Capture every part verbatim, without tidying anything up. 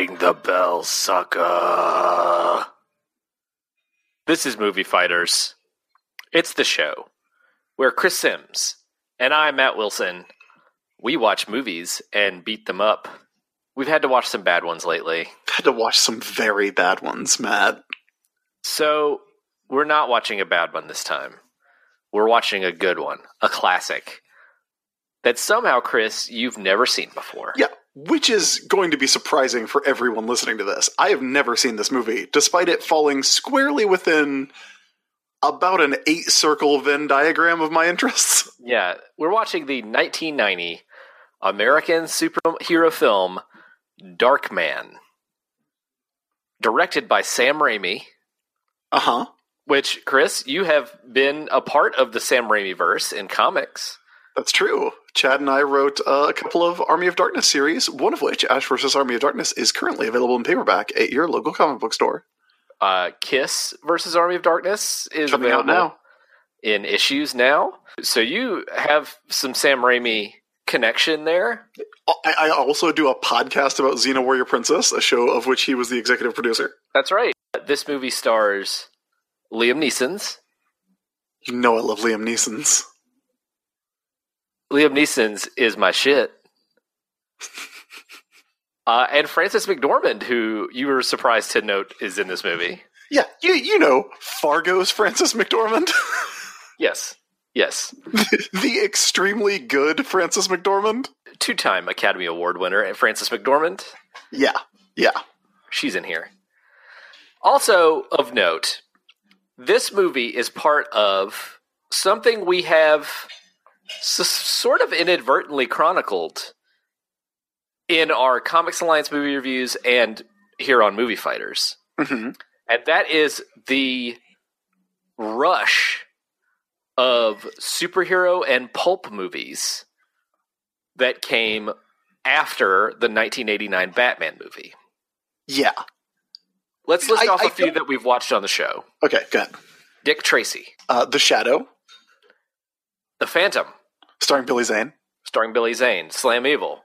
Ring the bell, sucker. This is Movie Fighters. It's the show where Chris Sims and I, Matt Wilson, we watch movies and beat them up. We've had to watch some bad ones lately. Had to watch some very bad ones, Matt. So, we're not watching a bad one this time. We're watching a good one, a classic, that somehow, Chris, you've never seen before. Yeah, which is going to be surprising for everyone listening to this. I have never seen this movie, despite it falling squarely within about an eight-circle Venn diagram of my interests. Yeah, we're watching the nineteen ninety American superhero film, Darkman, directed by Sam Raimi. Uh-huh. Which, Chris, you have been a part of the Sam Raimi-verse in comics. That's true. Chad and I wrote uh, a couple of Army of Darkness series, one of which, Ash versus. Army of Darkness, is currently available in paperback at your local comic book store. Uh, Kiss versus. Army of Darkness is coming out now in issues now. So you have some Sam Raimi connection there. I, I also do a podcast about Xena Warrior Princess, a show of which he was the executive producer. That's right. This movie stars Liam Neeson's. You know I love Liam Neeson's. Liam Neeson's is my shit. uh, and Frances McDormand, who you were surprised to note is in this movie. Yeah, you you know Fargo's Frances McDormand. Yes, yes. The extremely good Frances McDormand. Two-time Academy Award winner, Frances McDormand. Yeah, yeah. She's in here. Also of note, this movie is part of something we have s- sort of inadvertently chronicled in our Comics Alliance movie reviews and here on Movie Fighters. Mm-hmm. And that is the rush of superhero and pulp movies that came after the nineteen eighty-nine Batman movie. Yeah. Let's list I, off I a few don't... that we've watched on the show. Okay, go ahead. Dick Tracy. Uh, The Shadow. The Phantom. Starring Billy Zane. Starring Billy Zane. Slam Evil.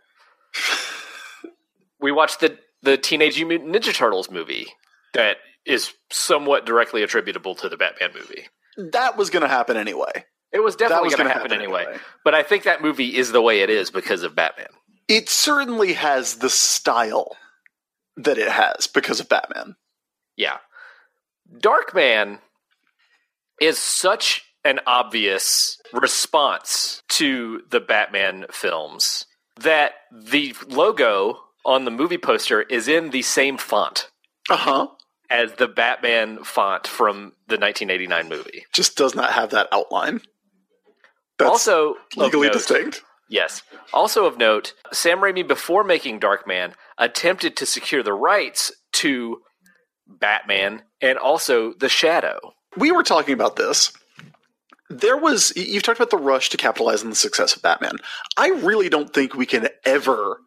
We watched the, the Teenage Mutant Ninja Turtles movie that is somewhat directly attributable to the Batman movie. That was going to happen anyway. It was definitely going to happen, happen anyway. anyway. But I think that movie is the way it is because of Batman. It certainly has the style that it has because of Batman. Yeah. Darkman is such an obvious response to the Batman films that the logo on the movie poster is in the same font Uh-huh. as the Batman font from the nineteen eighty-nine movie. Just does not have that outline. That's also legally of note, distinct. Yes. Also of note, Sam Raimi, before making Darkman, attempted to secure the rights to Batman and also The Shadow. We were talking about this. There was, you've talked about the rush to capitalize on the success of Batman. I really don't think we can ever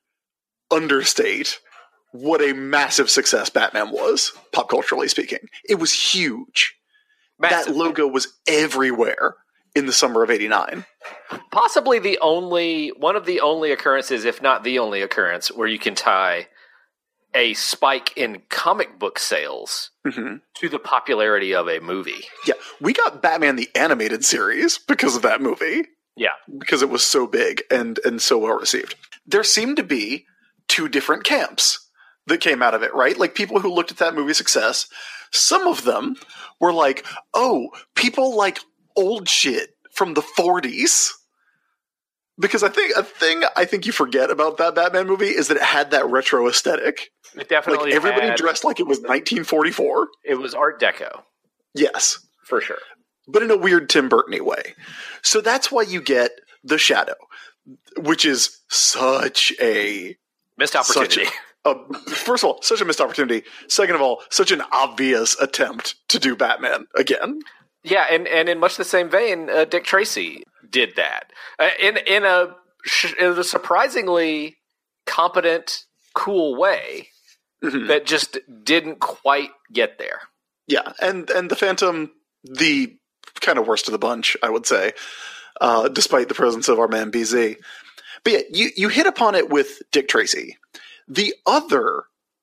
understate what a massive success Batman was, pop culturally speaking. It was huge. Massive. That logo was everywhere in the summer of eighty-nine. Possibly the only, one of the only occurrences, if not the only occurrence, where you can tie a spike in comic book sales Mm-hmm. to the popularity of a movie. Yeah, we got Batman the Animated Series because of that movie. Yeah. Because it was so big and, and so well received. There seemed to be two different camps that came out of it, right? Like people who looked at that movie's success, some of them were like, oh, people like old shit from the forties. Because I think a thing I think you forget about that Batman movie is that it had that retro aesthetic. It definitely Like everybody had, dressed like it was nineteen forty-four. It was Art Deco. Yes. For sure. But in a weird Tim Burton-y way. So that's why you get The Shadow, which is such a... Missed opportunity. Such a, a, first of all, such a missed opportunity. Second of all, such an obvious attempt to do Batman again. Yeah, and, and in much the same vein, uh, Dick Tracy did that. Uh, in, in, a, in a surprisingly competent, cool way Mm-hmm. that just didn't quite get there. Yeah, and, and The Phantom, the kind of worst of the bunch, I would say, uh, despite the presence of our man B Z. But yeah, you, you hit upon it with Dick Tracy. The other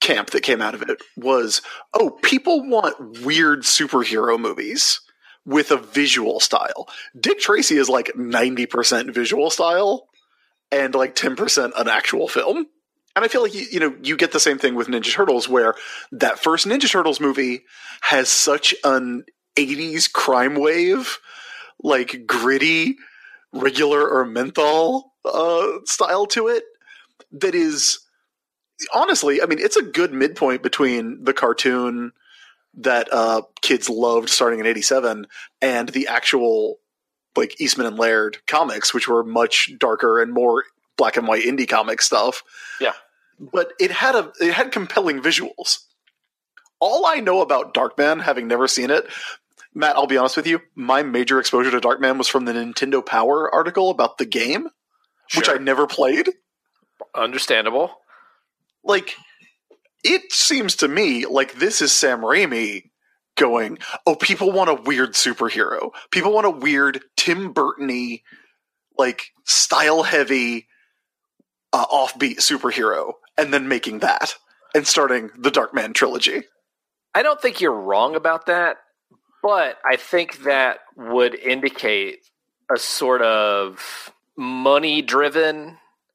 camp that came out of it was, oh, people want weird superhero movies with a visual style. Dick Tracy is like ninety percent visual style and like ten percent an actual film. And I feel like, you, you know, you get the same thing with Ninja Turtles, where that first Ninja Turtles movie has such an eighties crime wave, like gritty, regular or menthol uh, style to it that is, honestly, I mean, it's a good midpoint between the cartoon that uh, kids loved starting in eighty-seven and the actual, like, Eastman and Laird comics, which were much darker and more black and white indie comic stuff. Yeah. But it had a it had compelling visuals. All I know about Darkman, having never seen it, Matt, I'll be honest with you, my major exposure to Darkman was from the Nintendo Power article about the game, sure. which I never played. Understandable. Like, it seems to me like this is Sam Raimi going, oh, people want a weird superhero. People want a weird Tim Burton-y, like, style-heavy, uh, offbeat superhero, and then making that, and starting the Darkman trilogy. I don't think you're wrong about that, but I think that would indicate a sort of money-driven,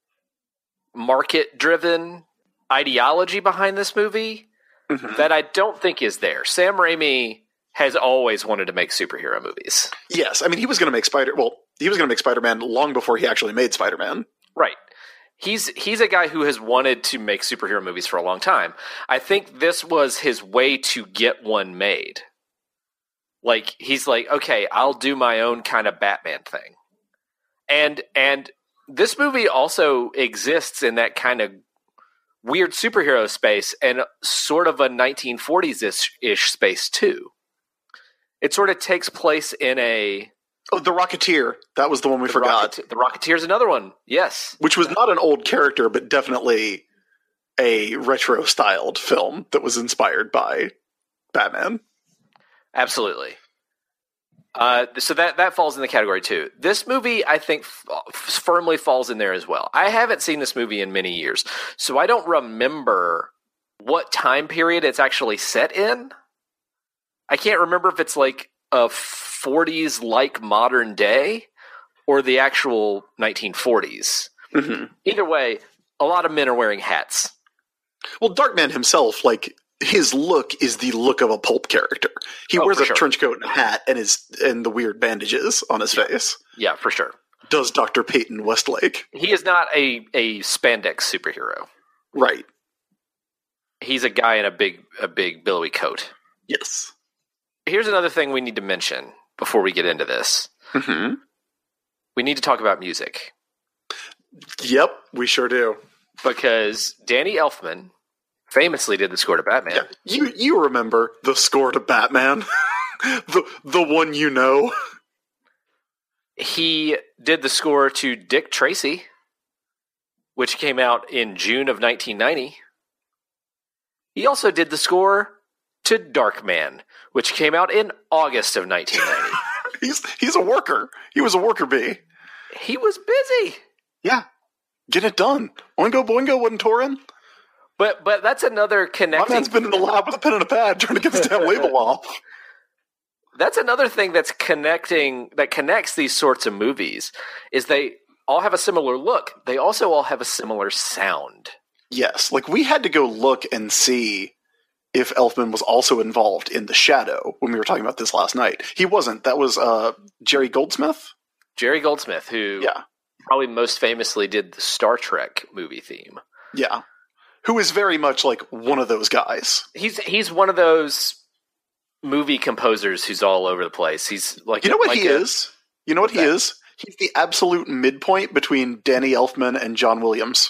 market-driven ideology behind this movie mm-hmm. that I don't think is there. Sam Raimi has always wanted to make superhero movies. Yes, I mean, he was going to make Spider. Well, he was going to make Spider-Man long before he actually made Spider-Man. Right. He's he's a guy who has wanted to make superhero movies for a long time. I think this was his way to get one made. Like, he's like, okay, I'll do my own kind of Batman thing. And and this movie also exists in that kind of weird superhero space and sort of a nineteen forties-ish space, too. It sort of takes place in a... Oh, The Rocketeer. That was the one we the forgot. Rocket- the Rocketeer's another one, yes. Which was not an old character, but definitely a retro-styled film that was inspired by Batman. Absolutely. Uh, so that, that falls in the category, too. This movie, I think, f- firmly falls in there as well. I haven't seen this movie in many years, so I don't remember what time period it's actually set in. I can't remember if it's like a forties like modern day or the actual nineteen forties. Mm-hmm. Either way, a lot of men are wearing hats. Well, Darkman himself, like, his look is the look of a pulp character. He oh, wears a sure. trench coat and a hat and his and the weird bandages on his yeah. face. Yeah, for sure. Does Doctor Peyton Westlake. He is not a, a spandex superhero. Right. He's a guy in a big a big billowy coat. Yes. Here's another thing we need to mention before we get into this. Mm-hmm. We need to talk about music. Yep, we sure do. Because Danny Elfman famously did the score to Batman. Yeah. You you remember the score to Batman? the the one you know? He did the score to Dick Tracy, which came out in June of nineteen ninety. He also did the score to Darkman, which came out in August of nineteen ninety. he's he's a worker. He was a worker bee. He was busy. Yeah. Get it done. Oingo Boingo wasn't touring. But but that's another connecting... My man's been in the lab with a pen and a pad trying to get this damn label off. That's another thing that's connecting, that connects these sorts of movies, is they all have a similar look. They also all have a similar sound. Yes. Like, we had to go look and see if Elfman was also involved in The Shadow when we were talking about this last night. He wasn't. That was uh, Jerry Goldsmith? Jerry Goldsmith, who yeah. probably most famously did the Star Trek movie theme. Yeah. Who is very much like one of those guys. He's he's one of those movie composers who's all over the place. He's like You know what like he a, is? You know what he that? is? He's the absolute midpoint between Danny Elfman and John Williams.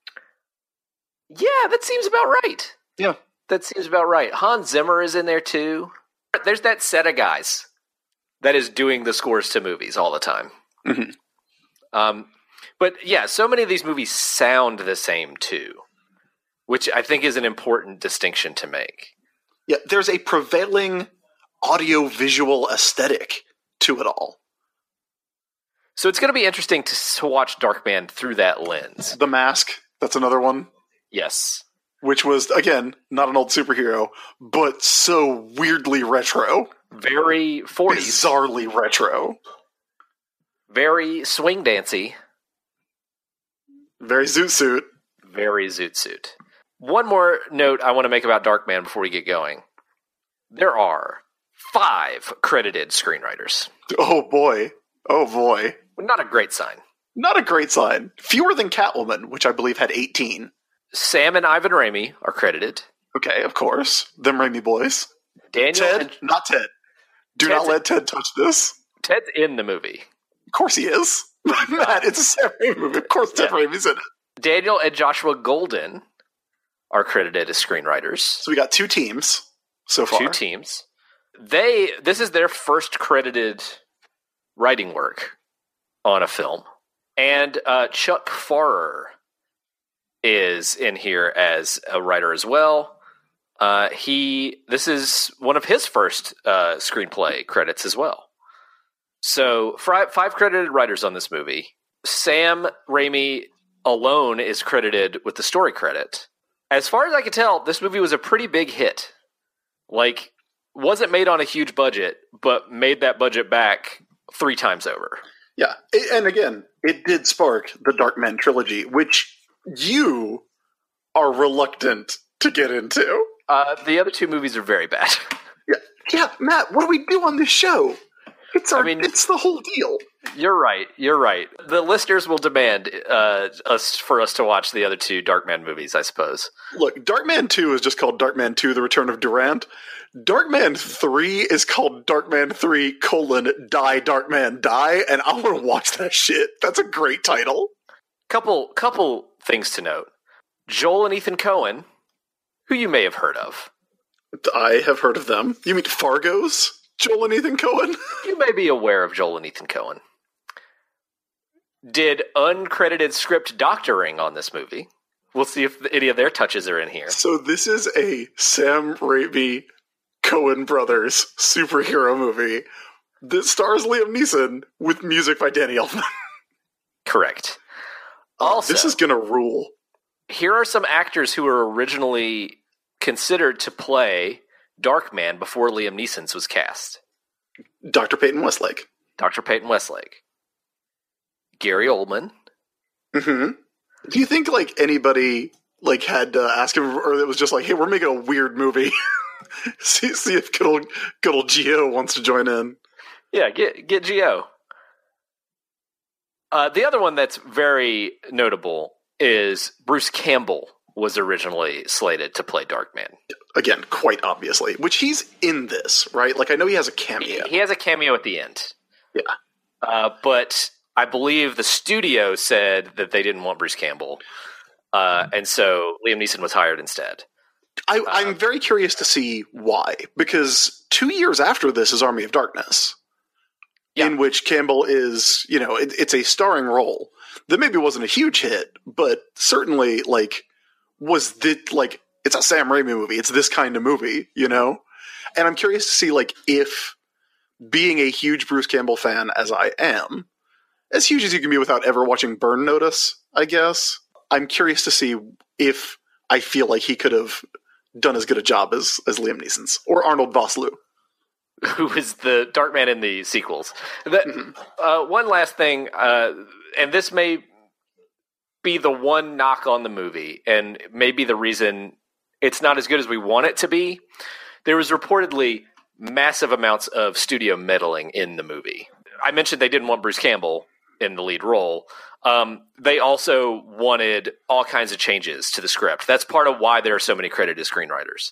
Yeah, that seems about right. Yeah. That seems about right. Hans Zimmer is in there too. There's that set of guys that is doing the scores to movies all the time. Mm-hmm. Um, but yeah, so many of these movies sound the same too, which I think is an important distinction to make. Yeah, there's a prevailing audio-visual aesthetic to it all. So it's going to be interesting to, to watch Darkman through that lens. The Mask, that's another one. Yes. which was, again, not an old superhero, but so weirdly retro. Very forties. Bizarrely retro. Very swing dancey. Very zoot suit. Very zoot suit. One more note I want to make about Darkman before we get going. There are five credited screenwriters. Oh boy. Oh boy. Not a great sign. Not a great sign. Fewer than Catwoman, which I believe had eighteen. Sam and Ivan Raimi are credited. Okay, of course. Them Raimi boys. Daniel Ted? and- Not Ted. Do Ted's not let Ted touch this. Ted's in the movie. Of course he is. Matt, it's a Sam Raimi movie. Of course Ted Yeah. Raimi's in it. Daniel and Joshua Golden are credited as screenwriters. So we got two teams so far. Two teams. They this is their first credited writing work on a film. And uh, Chuck Farrer is in here as a writer as well. Uh, he this is one of his first uh, screenplay credits as well. So five, five credited writers on this movie. Sam Raimi alone is credited with the story credit. As far as I can tell, this movie was a pretty big hit. Like, wasn't made on a huge budget, but made that budget back three times over. Yeah. It- and again, it did spark the Darkman trilogy, which you are reluctant to get into. Uh, the other two movies are very bad. Yeah. Yeah, Matt, what do we do on this show? It's our I mean- it's the whole deal. You're right. You're right. The listeners will demand uh, us for us to watch the other two Darkman movies, I suppose. Look, Darkman two is just called Darkman two, The Return of Durant. Darkman three is called Darkman three, colon, Die, Darkman, Die, and I want to watch that shit. That's a great title. Couple couple things to note. Joel and Ethan Coen, who you may have heard of. I have heard of them. You mean Fargo's? Joel and Ethan Coen? You may be aware of Joel and Ethan Coen. Did uncredited script doctoring on this movie. We'll see if any of their touches are in here. So this is a Sam Raimi Coen Brothers superhero movie that stars Liam Neeson with music by Danny Elfman. Correct. Also, This is gonna rule. here are some actors who were originally considered to play Darkman before Liam Neeson's was cast. Doctor Peyton Westlake. Doctor Peyton Westlake. Gary Oldman. Mm-hmm. Do you think like anybody like had to ask him, or it was just like, hey, we're making a weird movie. see, see if good old, good old Gio wants to join in. Yeah, get get Gio. Uh, the other one that's very notable is Bruce Campbell was originally slated to play Darkman. Again, quite obviously, which he's in this, right? Like I know he has a He, cameo. he has a cameo at the end. Yeah. Uh, but I believe the studio said that they didn't want Bruce Campbell. Uh, and so Liam Neeson was hired instead. I, I'm very curious to see why, because two years after this is Army of Darkness, Yeah. in which Campbell is, you know, it, it's a starring role that maybe wasn't a huge hit, but certainly, like, was the like it's a Sam Raimi movie. It's this kind of movie, you know. And I'm curious to see, like, if being a huge Bruce Campbell fan as I am, as huge as you can be without ever watching Burn Notice, I guess, I'm curious to see if I feel like he could have done as good a job as, as Liam Neeson's or Arnold Vosloo. Who is the Darkman in the sequels. The, Mhm. uh, one last thing, uh, and this may be the one knock on the movie, and maybe the reason it's not as good as we want it to be. There was reportedly massive amounts of studio meddling in the movie. I mentioned they didn't want Bruce Campbell in the lead role. Um, they also wanted all kinds of changes to the script. That's part of why there are so many credited screenwriters.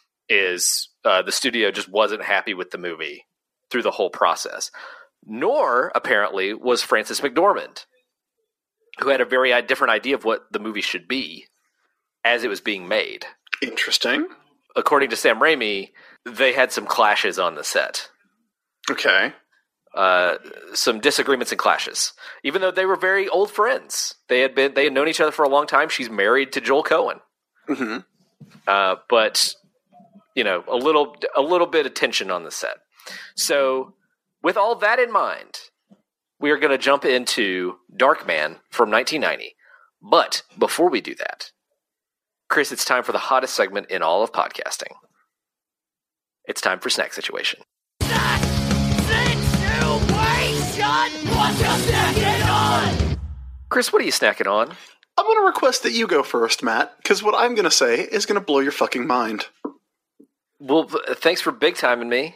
Is uh, the studio just wasn't happy with the movie through the whole process. Nor, apparently, was Frances McDormand, who had a very uh, different idea of what the movie should be as it was being made. Interesting. According to Sam Raimi, they had some clashes on the set. Okay. Uh, some disagreements and clashes. Even though they were very old friends. They had been they had known each other for a long time. She's married to Joel Coen. Mm-hmm. Uh, but you know, a little a little bit of tension on the set. So, with all that in mind, we are going to jump into Darkman from nineteen ninety. But before we do that, Chris, it's time for the hottest segment in all of podcasting. It's time for Snack Situation. Snack Situation! What you snacking on? Chris, what are you snacking on? I'm going to request that you go first, Matt, because what I'm going to say is going to blow your fucking mind. Well, thanks for big timing me.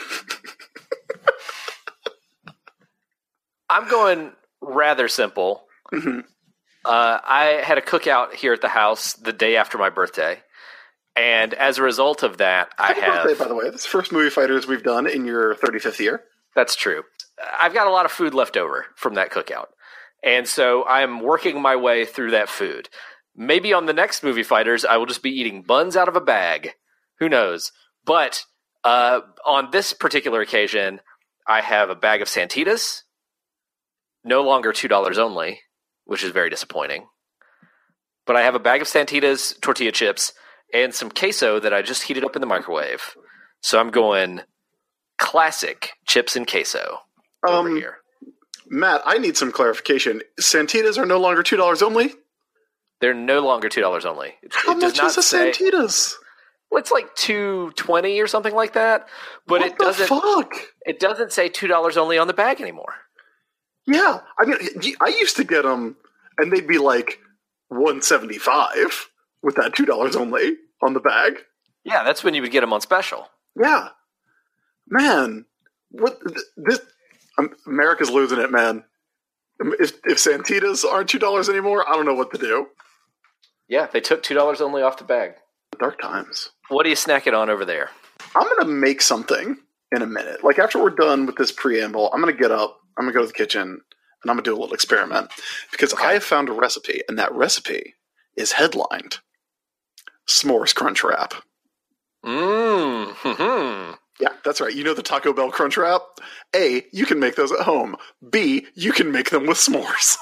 I'm going rather simple. Mm-hmm. Uh, I had a cookout here at the house the day after my birthday, and as a result of that, Happy I have. birthday, by the way. This is the first Movie Fighters we've done in your thirty-fifth year. That's true. I've got a lot of food left over from that cookout, and so I'm working my way through that food. Maybe on the next Movie Fighters, I will just be eating buns out of a bag. Who knows? But uh, on this particular occasion, I have a bag of Santitas. No longer two dollars only, which is very disappointing. But I have a bag of Santitas, tortilla chips, and some queso that I just heated up in the microwave. So I'm going classic chips and queso over Um, here. Matt, I need some clarification. Santitas are no longer two dollars only? They're no longer two dollars only. It, How it does much not is a say, Santitas? well, it's like two twenty or something like that. But what it the doesn't. fuck? It doesn't say two dollars only on the bag anymore. Yeah, I mean, I used to get them, and they'd be like one seventy-five with that two dollars only on the bag. Yeah, that's when you would get them on special. Yeah, man, what this? Um, America's losing it, man. If, if Santitas aren't two dollars anymore, I don't know what to do. Yeah, they took two dollars only off the bag. Dark times. What are you snacking on over there? I'm gonna make something in a minute. Like after we're done with this preamble, I'm gonna get up. I'm going to go to the kitchen, and I'm going to do a little experiment. Because Okay. I have found a recipe, and that recipe is headlined S'mores Crunch Wrap. Mmm. Hmm. Yeah, that's right. You know the Taco Bell Crunch Wrap? A, you can make those at home. B, you can make them with s'mores.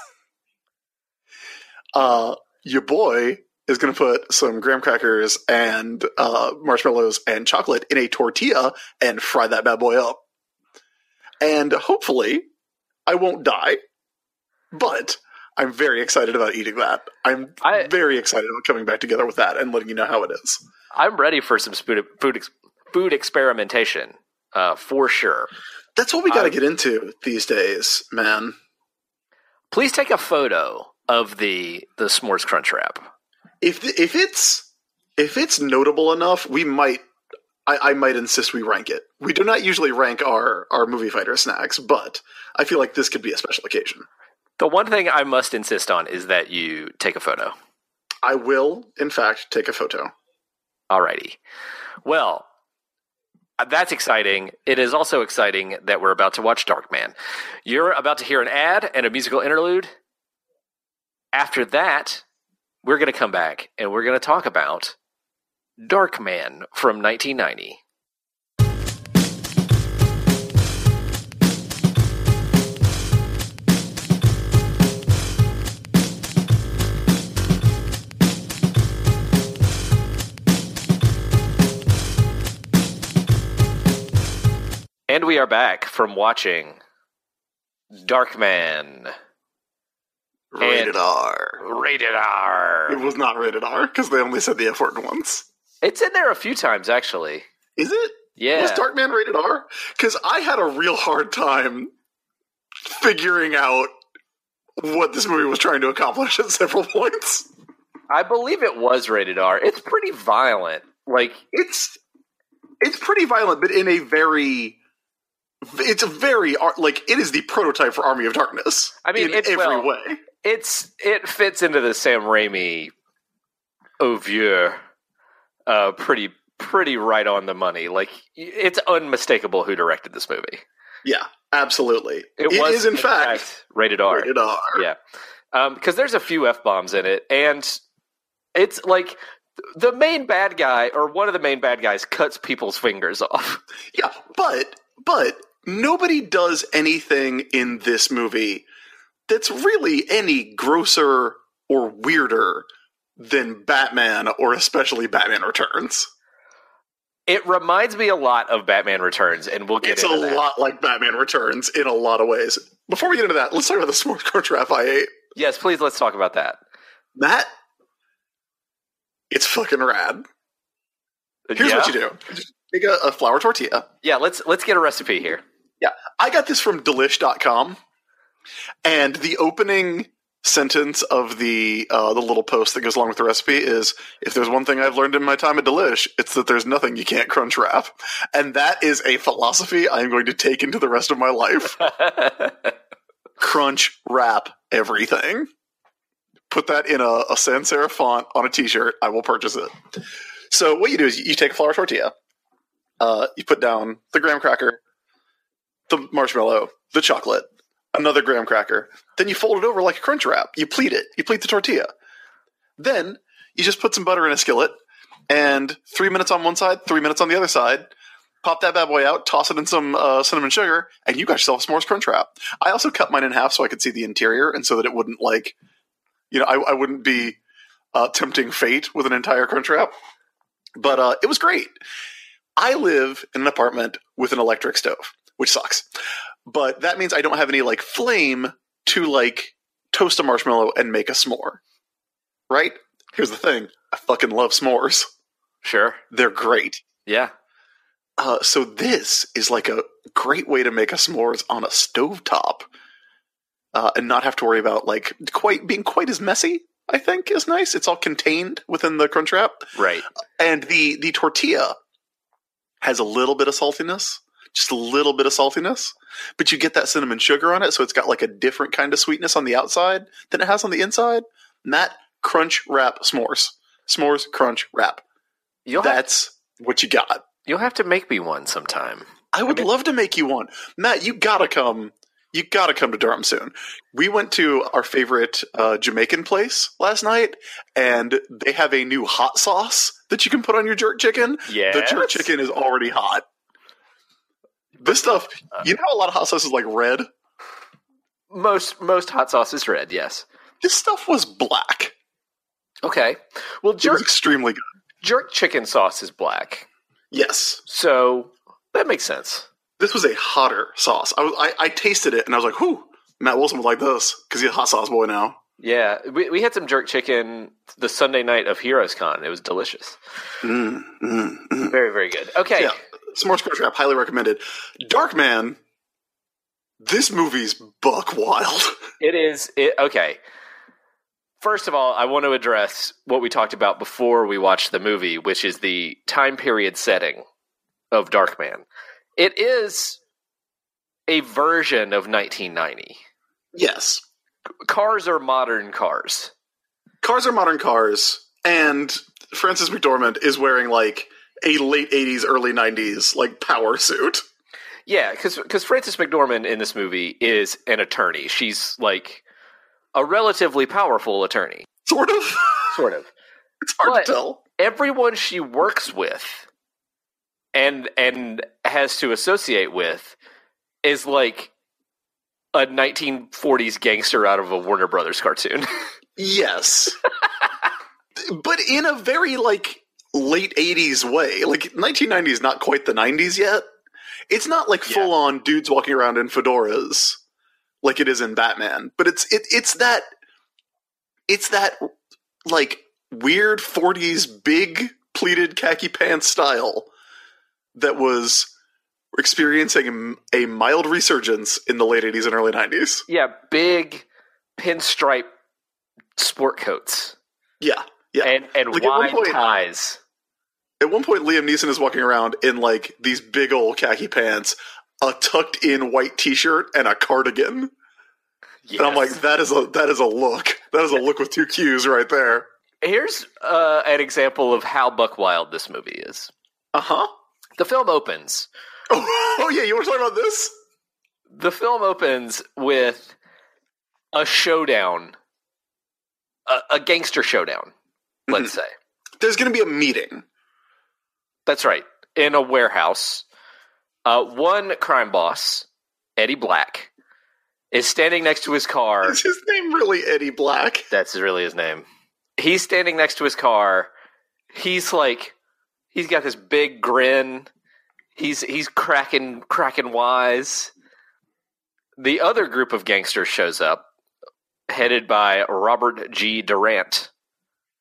uh, your boy is going to put some graham crackers and uh, marshmallows and chocolate in a tortilla and fry that bad boy up. And hopefully I won't die, but I'm very excited about eating that. I'm I- very excited about coming back together with that and letting you know how it is. I'm ready for some food food, ex- food experimentation, uh, for sure. That's what we got to I- get into these days, man. Please take a photo of the the s'mores crunch wrap. If if it's if it's notable enough, we might. I, I might insist we rank it. We do not usually rank our our movie fighter snacks, but I feel like this could be a special occasion. The one thing I must insist on is that you take a photo. I will, in fact, take a photo. Alrighty. Well, that's exciting. It is also exciting that we're about to watch Darkman. You're about to hear an ad and a musical interlude. After that, we're going to come back and we're going to talk about Darkman from nineteen ninety. And we are back from watching Darkman. Rated And- R. Rated R. It was not rated R because they only said the F word once. It's in there a few times, actually. Is it? Yeah. Was Darkman rated R? Because I had a real hard time figuring out what this movie was trying to accomplish at several points. I believe it was rated R. It's pretty violent. Like, It's it's pretty violent, but in a very it's a very ar- like it is the prototype for Army of Darkness. I mean, in it's- every well, way. it's it fits into the Sam Raimi au vieux uh, pretty pretty right on the money. Like, it's unmistakable who directed this movie. Yeah, absolutely. It, it was, is in fact, rated R. rated R. Yeah, because there's a few F bombs in it, and it's like the main bad guy or one of the main bad guys cuts people's fingers off. Yeah, but but nobody does anything in this movie that's really any grosser or weirder than Batman, or especially Batman Returns. It reminds me a lot of Batman Returns, and we'll get It's into a that. lot like Batman Returns in a lot of ways. Before we get into that, let's talk about the S'mores Crunch Wrap I ate. Yes, please, let's talk about that. Matt, It's fucking rad. Here's yeah? what you do. Just make a, a flour tortilla. Yeah, let's let's get a recipe here. Yeah. I got this from delish dot com. And the opening sentence of the uh, the little post that goes along with the recipe is, if there's one thing I've learned in my time at Delish, it's that there's nothing you can't crunch wrap. And that is a philosophy I'm going to take into the rest of my life. Crunch wrap everything. Put that in a, a sans serif font on a t-shirt. I will purchase it. So what you do is you take a flour tortilla. Uh, you put down the graham cracker, the marshmallow, the chocolate, another graham cracker. Then you fold it over like a crunch wrap. You pleat it. You pleat the tortilla. Then you just put some butter in a skillet, and three minutes on one side, three minutes on the other side. Pop that bad boy out, toss it in some uh, cinnamon sugar, and you got yourself a s'mores crunch wrap. I also cut mine in half so I could see the interior, and so that it wouldn't, like, you know, I, I wouldn't be uh, tempting fate with an entire crunch wrap. But uh, it was great. I live in an apartment with an electric stove, which sucks. But that means I don't have any, like, flame to, like, toast a marshmallow and make a s'more. Right? Here's the thing. I fucking love s'mores. Sure. They're great. Yeah. Uh, so this is like a great way to make a s'mores on a stovetop, uh, and not have to worry about like quite being quite as messy. I think is nice. It's all contained within the crunch wrap, Right. and the the tortilla has a little bit of saltiness, just a little bit of saltiness, but you get that cinnamon sugar on it, so it's got like a different kind of sweetness on the outside than it has on the inside. And that crunch wrap s'mores, s'mores crunch wrap. You'll have, That's what you got. you'll have to make me one sometime. I would I mean- love to make you one. Matt, you gotta come. You gotta come to Durham soon. We went to our favorite uh, Jamaican place last night, and they have a new hot sauce that you can put on your jerk chicken. Yes. The jerk chicken is already hot. This stuff, you know how a lot of hot sauce is like red? Most most hot sauce is red, yes. This stuff was black. Okay. Well, It was jerk extremely good. jerk chicken sauce is black. Yes. So that makes sense. This was a hotter sauce. I, was, I, I tasted it, and I was like, whew, Matt Wilson would like this, because he's a hot sauce boy now. Yeah. We we had some jerk chicken the Sunday night of Heroes Con. It was delicious. Mm, mm, mm. Very, very good. Okay. Yeah, S'mores Crunch Wrap, highly recommended. Darkman, this movie's buck wild. It is it, okay. First of all, I want to address what we talked about before we watched the movie, which is the time period setting of Darkman. It is a version of nineteen ninety. Yes. Cars are modern cars. Cars are modern cars, and Frances McDormand is wearing, like, a late eighties, early nineties, like, power suit. Yeah, because Frances McDormand in this movie is an attorney. She's, like, a relatively powerful attorney. Sort of. Sort of. It's hard But to tell. everyone she works with and and has to associate with is like a nineteen forties gangster out of a Warner Brothers cartoon. Yes. But in a very, like, late eighties way. Like, nineteen ninety is not quite the nineties yet. It's not, like, Yeah. full-on dudes walking around in fedoras like it is in Batman. But it's it, it's that... It's that, like, weird forties big pleated khaki pants style that was experiencing a mild resurgence in the late eighties and early nineties. Yeah, big pinstripe sport coats Yeah, yeah. and, and Like, at one wide point- ties. At one point, Liam Neeson is walking around in, like, these big old khaki pants, a tucked-in white t-shirt, and a cardigan. Yes. And I'm like, that is a that is a look. That is a look with two Q's right there. Here's uh, an example of how buck wild this movie is. Uh-huh. The film opens. Oh, oh yeah, you want to talk about this? The film opens with a showdown, a, a gangster showdown, let's say. There's going to be a meeting. That's right. In a warehouse, uh, one crime boss, Eddie Black, is standing next to his car. Is his name really Eddie Black? That's really his name. He's standing next to his car. He's like, he's got this big grin. He's he's cracking cracking wise. The other group of gangsters shows up, headed by Robert G. Durant,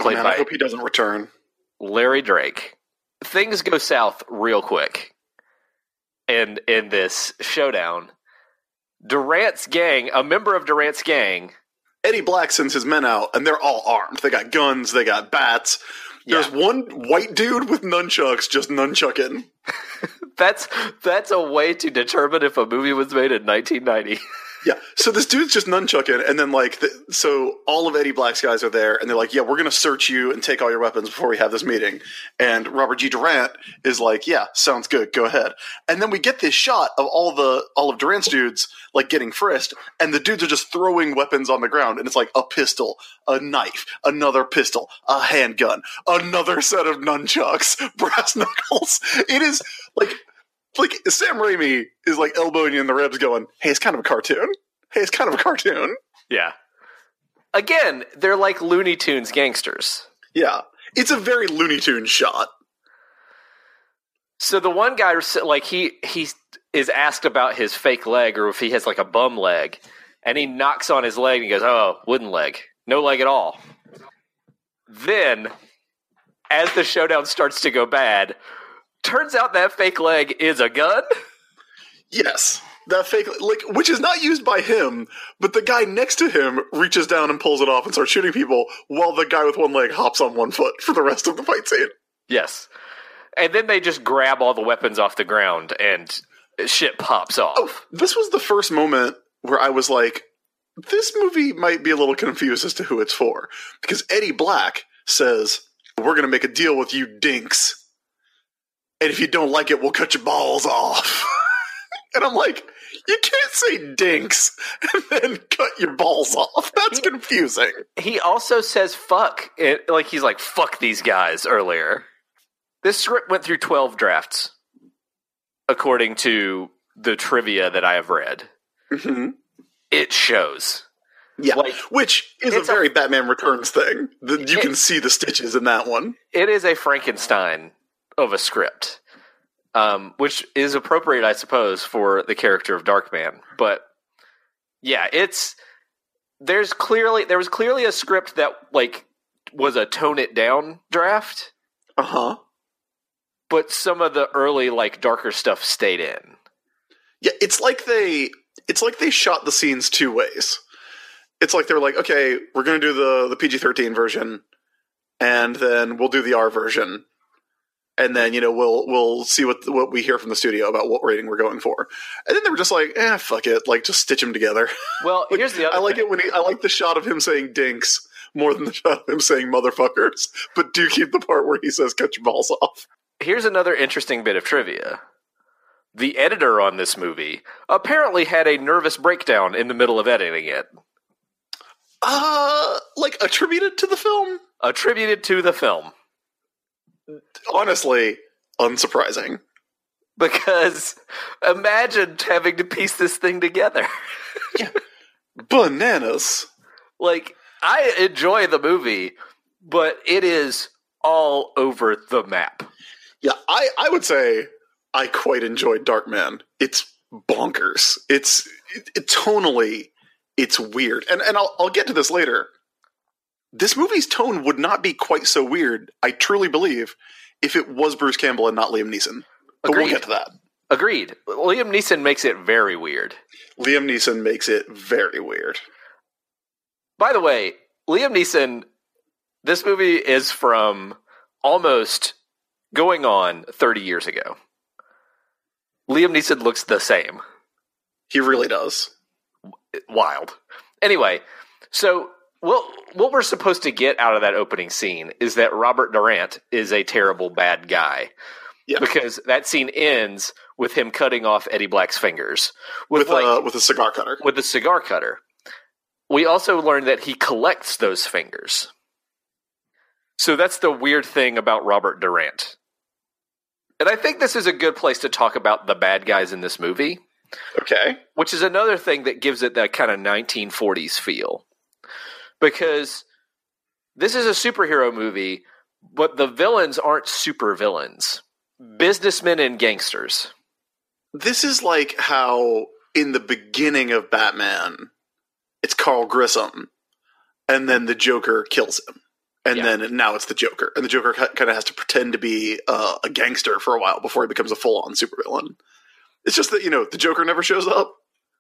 played Man, by I hope he doesn't return. Larry Drake. Things go south real quick. And in this showdown, Durant's gang, a member of Durant's gang, Eddie Black sends his men out, and they're all armed. They got guns, they got bats. There's Yeah. one white dude with nunchucks just nunchucking. that's that's a way to determine if a movie was made in nineteen ninety. Yeah, so this dude's just nunchucking, and then, like, the, so all of Eddie Black's guys are there, and they're like, yeah, we're going to search you and take all your weapons before we have this meeting. And Robert G. Durant is like, yeah, sounds good, go ahead. And then we get this shot of all the all of Durant's dudes, like, getting frisked, and the dudes are just throwing weapons on the ground, and it's like a pistol, a knife, another pistol, a handgun, another set of nunchucks, brass knuckles. It is, like... Like, Sam Raimi is, like, elbowing you in the ribs going, hey, it's kind of a cartoon. Hey, it's kind of a cartoon. Yeah. Again, they're like Looney Tunes gangsters. Yeah. It's a very Looney Tunes shot. So the one guy, like, he, he is asked about his fake leg or if he has, like, a bum leg. And he knocks on his leg and he goes, oh, wooden leg. No leg at all. Then, as the showdown starts to go bad... Turns out that fake leg is a gun? Yes. That fake, like, which is not used by him, but the guy next to him reaches down and pulls it off and starts shooting people while the guy with one leg hops on one foot for the rest of the fight scene. Yes. And then they just grab all the weapons off the ground and shit pops off. Oh, this was the first moment where I was like, this movie might be a little confused as to who it's for. Because Eddie Black says, we're going to make a deal with you dinks. And if you don't like it, we'll cut your balls off. And I'm like, you can't say dinks and then cut your balls off. That's he, confusing. He also says fuck. It, like, he's like, fuck these guys earlier. This script went through twelve drafts, according to the trivia that I have read. Mm-hmm. It shows. Yeah, like, which is a very a, Batman Returns thing. The, you it, can see the stitches in that one. It is a Frankenstein of a script, um, which is appropriate, I suppose, for the character of Darkman. But yeah, it's there's clearly there was clearly a script that like was a tone it down draft. Uh huh. But some of the early like darker stuff stayed in. Yeah, it's like they it's like they shot the scenes two ways. It's like they were like, okay, we're going to do the the P G thirteen version, and then we'll do the R version. And then, you know, we'll we'll see what what we hear from the studio about what rating we're going for. And then they were just like, eh, fuck it. Like, just stitch them together. Well, like, here's the other I like thing. it when he, I like the shot of him saying dinks more than the shot of him saying motherfuckers. But do keep the part where he says cut your balls off. Here's another interesting bit of trivia. The editor on this movie apparently had a nervous breakdown in the middle of editing it. Uh, like, attributed to the film? Attributed to the film. Honestly, unsurprising. Because imagine having to piece this thing together. Yeah. Bananas. Like, I enjoy the movie, but it is all over the map. Yeah, I, I would say I quite enjoyed Darkman. It's bonkers. It's it, it, tonally, it's weird. And and I'll, I'll get to this later. This movie's tone would not be quite so weird, I truly believe, if it was Bruce Campbell and not Liam Neeson. But Agreed. we'll get to that. Agreed. Liam Neeson makes it very weird. Liam Neeson makes it very weird. By the way, Liam Neeson, this movie is from almost going on thirty years ago. Liam Neeson looks the same. He really does. Wild. Anyway, so what, what we're supposed to get out of that opening scene is that Robert Durant is a terrible bad guy. Yeah. Because that scene ends with him cutting off Eddie Black's fingers. With, With, like, a, with a cigar cutter. With a cigar cutter. We also learned that he collects those fingers. So that's the weird thing about Robert Durant. And I think this is a good place to talk about the bad guys in this movie. Okay. Which is another thing that gives it that kind of nineteen forties feel. Because this is a superhero movie, but the villains aren't super villains. Businessmen and gangsters. This is like how in the beginning of Batman, it's Carl Grissom, and then the Joker kills him. And Yeah. then now it's the Joker. And the Joker kind of has to pretend to be uh, a gangster for a while before he becomes a full-on supervillain. It's just that, you know, the Joker never shows up.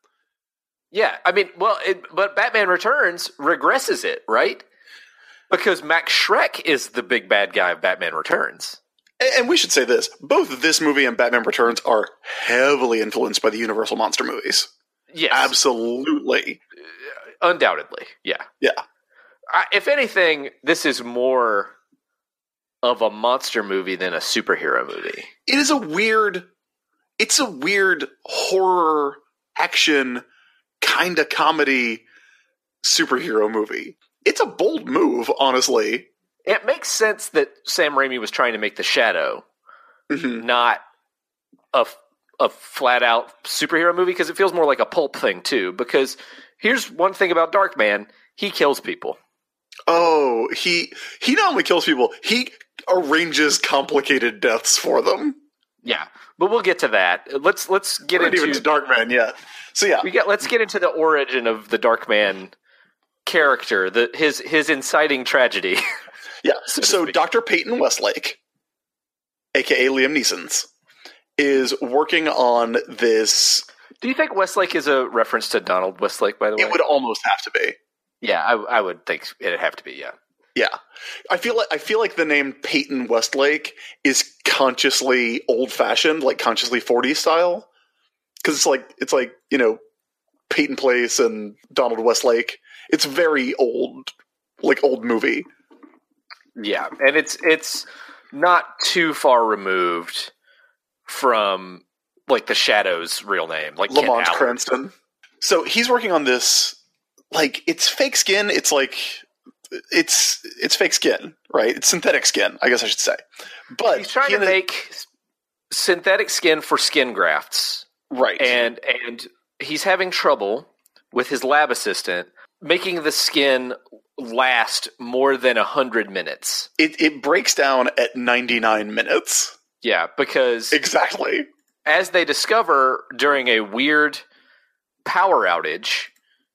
Yeah, I mean, well, it, but Batman Returns regresses it, right? Because Max Schreck is the big bad guy of Batman Returns. And, and we should say this. Both this movie and Batman Returns are heavily influenced by the Universal Monster movies. Yes. Absolutely. Undoubtedly, yeah. Yeah. I, if anything, this is more of a monster movie than a superhero movie. It is a weird, it's a weird horror, action, kind of comedy superhero movie. It's a bold move, honestly. It makes sense that Sam Raimi was trying to make The Shadow Mm-hmm. not a, a flat-out superhero movie, because it feels more like a pulp thing, too. Because here's one thing about Darkman. He kills people. Oh, he he not only kills people, he arranges complicated deaths for them. Yeah, but we'll get to that. Let's let's get We're not into even to Darkman yet. So yeah, we get let's get into the origin of the Darkman character, the his his inciting tragedy. yeah. so to So speak. Doctor Peyton Westlake, aka Liam Neeson's, is working on this. Do you think Westlake is a reference to Donald Westlake? By the way, It would almost have to be. yeah, I, I would think it'd have to be. Yeah, Yeah, I feel like I feel like the name Peyton Westlake is consciously old-fashioned, like consciously forties style, because it's like it's like you know Peyton Place and Donald Westlake. It's very old, like old movie. yeah, and it's it's not too far removed from like the Shadow's real name, like Kent Lamont Allen. Cranston. So he's working on this. Like it's fake skin. It's like it's it's fake skin, right? It's synthetic skin, I guess I should say. But He's trying he to and- make synthetic skin for skin grafts. right, and and he's having trouble with his lab assistant making the skin last more than a hundred minutes. it it breaks down at ninety-nine minutes Yeah, because exactly. as they discover during a weird power outage,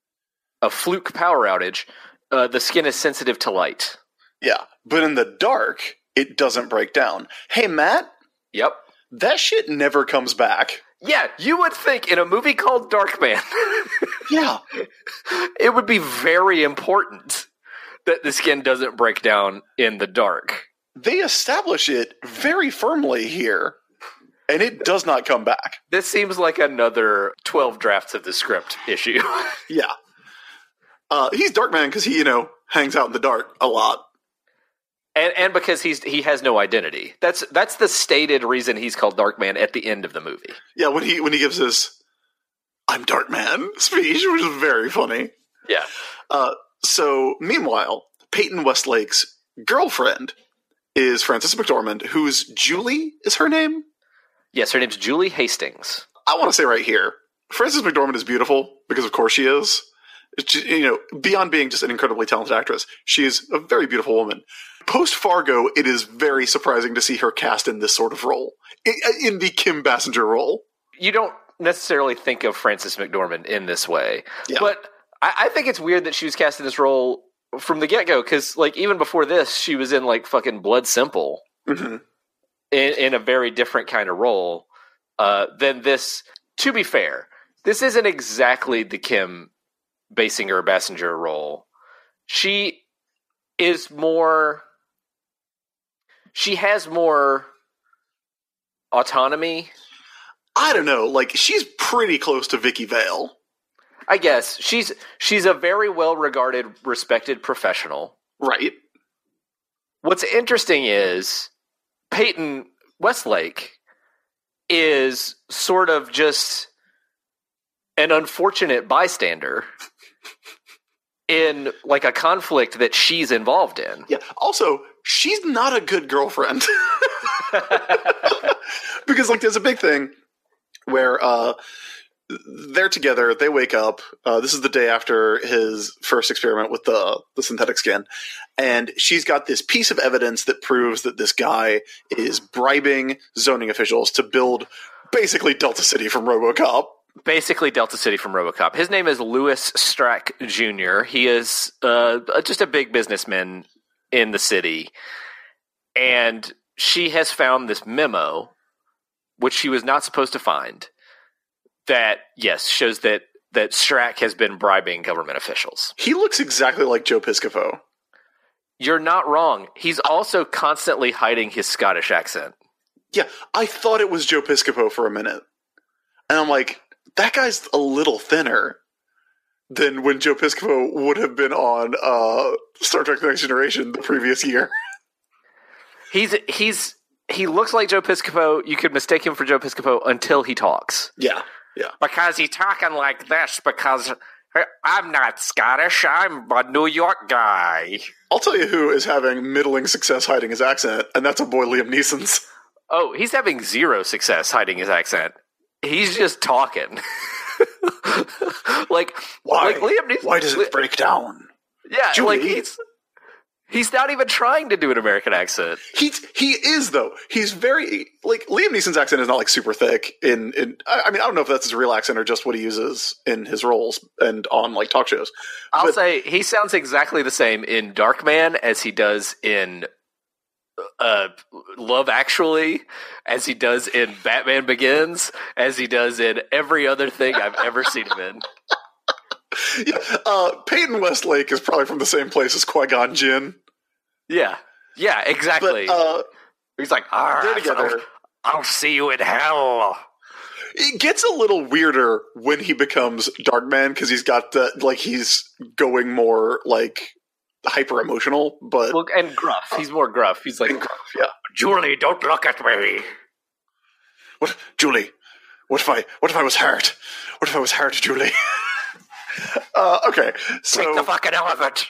a fluke power outage, uh, the skin is sensitive to light. Yeah, but in the dark, it doesn't break down. Hey, Matt, Yep. that shit never comes back. Yeah, you would think in a movie called Darkman, Yeah, it would be very important that the skin doesn't break down in the dark. they establish it very firmly here, and it does not come back. This seems like another twelve drafts of the script issue. Yeah. Uh, he's Darkman because he, you know, hangs out in the dark a lot. and and because he's he has no identity. That's that's the stated reason he's called Darkman at the end of the movie. Yeah, when he when he gives his "I'm Darkman" speech, which is very funny. Yeah. Uh, so, meanwhile, Peyton Westlake's girlfriend is Frances McDormand, whose Julie is her name. Yes, her name's Julie Hastings. I want to say right here, Frances McDormand is beautiful because, of course, she is. It's just, you know, beyond being just an incredibly talented actress, she is a very beautiful woman. Post Fargo, it is very surprising to see her cast in this sort of role, in, in the Kim Basinger role. You don't necessarily think of Frances McDormand in this way, Yeah. but I, I think it's weird that she was cast in this role from the get go. Because like even before this, she was in like fucking Blood Simple Mm-hmm. in, in a very different kind of role uh, than this. To be fair, this isn't exactly the Kim Basinger Basinger role. She is more. She has more autonomy. I don't know, like, she's pretty close to Vicky Vale. I guess she's she's a very well regarded, respected professional. Right. What's interesting is Peyton Westlake is sort of just an unfortunate bystander in like a conflict that she's involved in. Yeah. Also, she's not a good girlfriend. Because, like, there's a big thing where uh, they're together, they wake up. Uh, this is the day after his first experiment with the, the synthetic skin. And she's got this piece of evidence that proves that this guy is bribing zoning officials to build basically Delta City from RoboCop. Basically, Delta City from RoboCop. His name is Louis Strack Junior He is uh, just a big businessman in the city, and she has found this memo, which she was not supposed to find, that, yes, shows that, that Strack has been bribing government officials. He looks exactly like Joe Piscopo. You're not wrong. He's also constantly hiding his Scottish accent. Yeah, I thought it was Joe Piscopo for a minute. And I'm like, that guy's a little thinner than when Joe Piscopo would have been on uh, Star Trek The Next Generation the previous year. He's he's he looks like Joe Piscopo. You could mistake him for Joe Piscopo until he talks. Yeah, yeah. Because he's talking like this because I'm not Scottish. I'm a New York guy. I'll tell you who is having middling success hiding his accent, and that's a boy Liam Neeson's. Oh, he's having zero success hiding his accent. He's just talking. like, why? Like Liam Neeson, why does it break down? Yeah, Julie? like he's he's not even trying to do an American accent. He's he is though. He's very like Liam Neeson's accent is not like super thick. In in I, I mean I don't know if that's his real accent or just what he uses in his roles and on like talk shows. I'll but, say he sounds exactly the same in Darkman as he does in uh, Love Actually, as he does in Batman Begins, as he does in every other thing I've ever seen him in. Yeah, uh, Peyton Westlake is probably from the same place as Qui-Gon Jinn. Yeah, yeah, exactly. But, uh, he's like, all right, they're together. I'll, I'll see you in hell. It gets a little weirder when he becomes Darkman because he's got the like he's going more like hyper emotional, but well, and gruff. He's more gruff. He's like, gruff, yeah. Julie, don't look at me. What, Julie? What if I? What if I was hurt? What if I was hurt, Julie? uh, okay, so take the fucking elephant.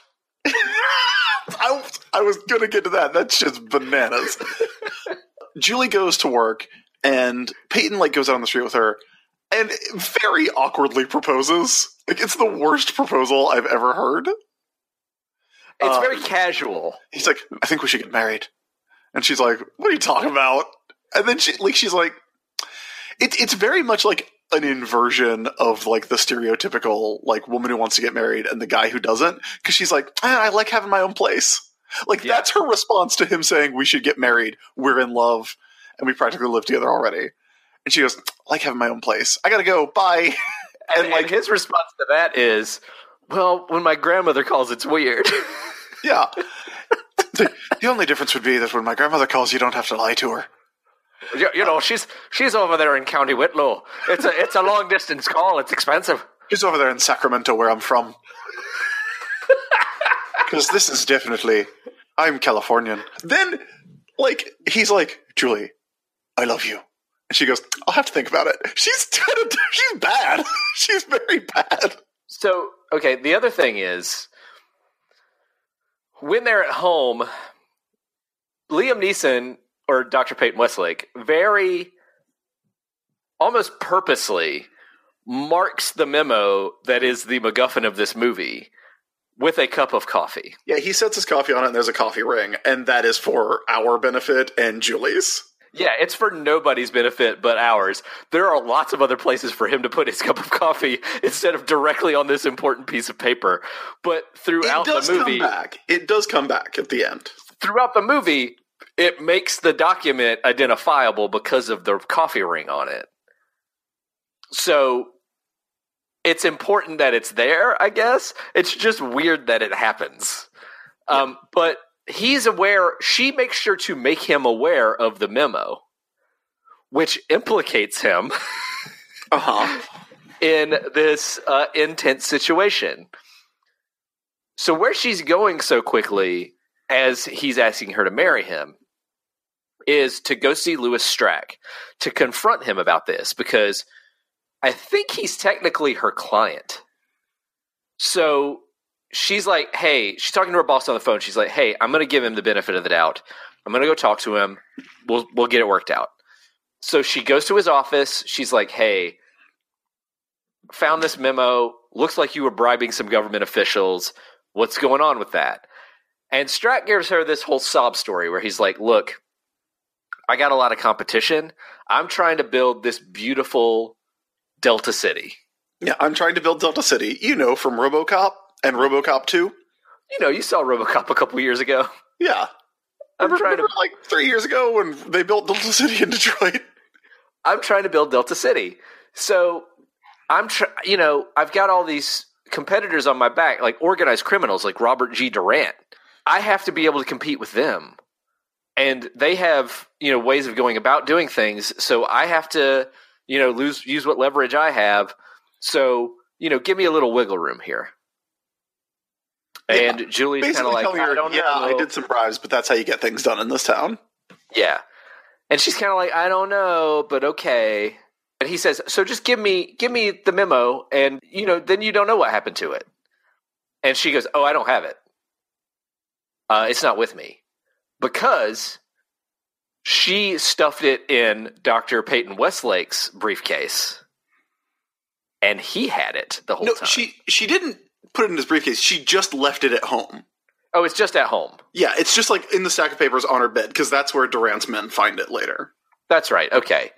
I, I was gonna get to that. That's just bananas. Julie goes to work, and Peyton like goes out on the street with her, and very awkwardly proposes. Like it's the worst proposal I've ever heard. It's uh, very casual. He's like, I think we should get married, and she's like, what are you talking about? And then she like she's like, it's it's very much like an inversion of like the stereotypical like woman who wants to get married and the guy who doesn't, because she's like, ah, I like having my own place. Like yeah. That's her response to him saying we should get married. We're in love and we practically live together already. And she goes, I like having my own place. I gotta go. Bye. And, and like and his response to that is, well, when my grandmother calls, it's weird. Yeah. the, the only difference would be that when my grandmother calls, you don't have to lie to her. You, you know, she's she's over there in County Whitlow. It's a it's a long distance call. It's expensive. She's over there in Sacramento, where I'm from. Because this is definitely, I'm Californian. Then, like, he's like, Julie, I love you. And she goes, I'll have to think about it. She's she's bad. She's very bad. So, okay, the other thing is, when they're at home, Liam Neeson, or Doctor Peyton Westlake, very, almost purposely, marks the memo that is the MacGuffin of this movie with a cup of coffee. Yeah, he sets his coffee on it and there's a coffee ring, and that is for our benefit and Julie's. Yeah, it's for nobody's benefit but ours. There are lots of other places for him to put his cup of coffee instead of directly on this important piece of paper. But throughout it does the movie... come back. It does come back at the end. Throughout the movie, it makes the document identifiable because of the coffee ring on it. So it's important that it's there, I guess. It's just weird that it happens. Yeah. Um, but he's aware, she makes sure to make him aware of the memo, which implicates him uh-huh. in this uh, intense situation. So where she's going so quickly as he's asking her to marry him is to go see Louis Strack to confront him about this, because I think he's technically her client. So she's like, hey, she's talking to her boss on the phone. She's like, hey, I'm going to give him the benefit of the doubt. I'm going to go talk to him. We'll we'll get it worked out. So she goes to his office. She's like, hey, found this memo. Looks like you were bribing some government officials. What's going on with that? And Strack gives her this whole sob story where he's like, look, I got a lot of competition. I'm trying to build this beautiful Delta City. Yeah, I'm trying to build Delta City. You know, from RoboCop and RoboCop two. You know, you saw RoboCop a couple years ago. Yeah. I'm remember, trying remember to like three years ago when they built Delta City in Detroit. I'm trying to build Delta City. So I'm tr- you know, I've got all these competitors on my back, like organized criminals like Robert G. Durant. I have to be able to compete with them. And they have, you know, ways of going about doing things. So I have to, you know, lose use what leverage I have. So, you know, give me a little wiggle room here. And Yeah, Julie's kind of basically like, telling her, I don't yeah, know. I did some bribes, but that's how you get things done in this town. Yeah. And she's kind of like, I don't know, but okay. And he says, so just give me give me the memo, and, you know, then you don't know what happened to it. And she goes, oh, I don't have it. Uh, it's not with me. Because she stuffed it in Doctor Peyton Westlake's briefcase, and he had it the whole No, time. she she didn't put it in his briefcase. She just left it at home. Oh, it's just at home. Yeah, it's just like in the stack of papers on her bed, because that's where Durant's men find it later. That's right. Okay.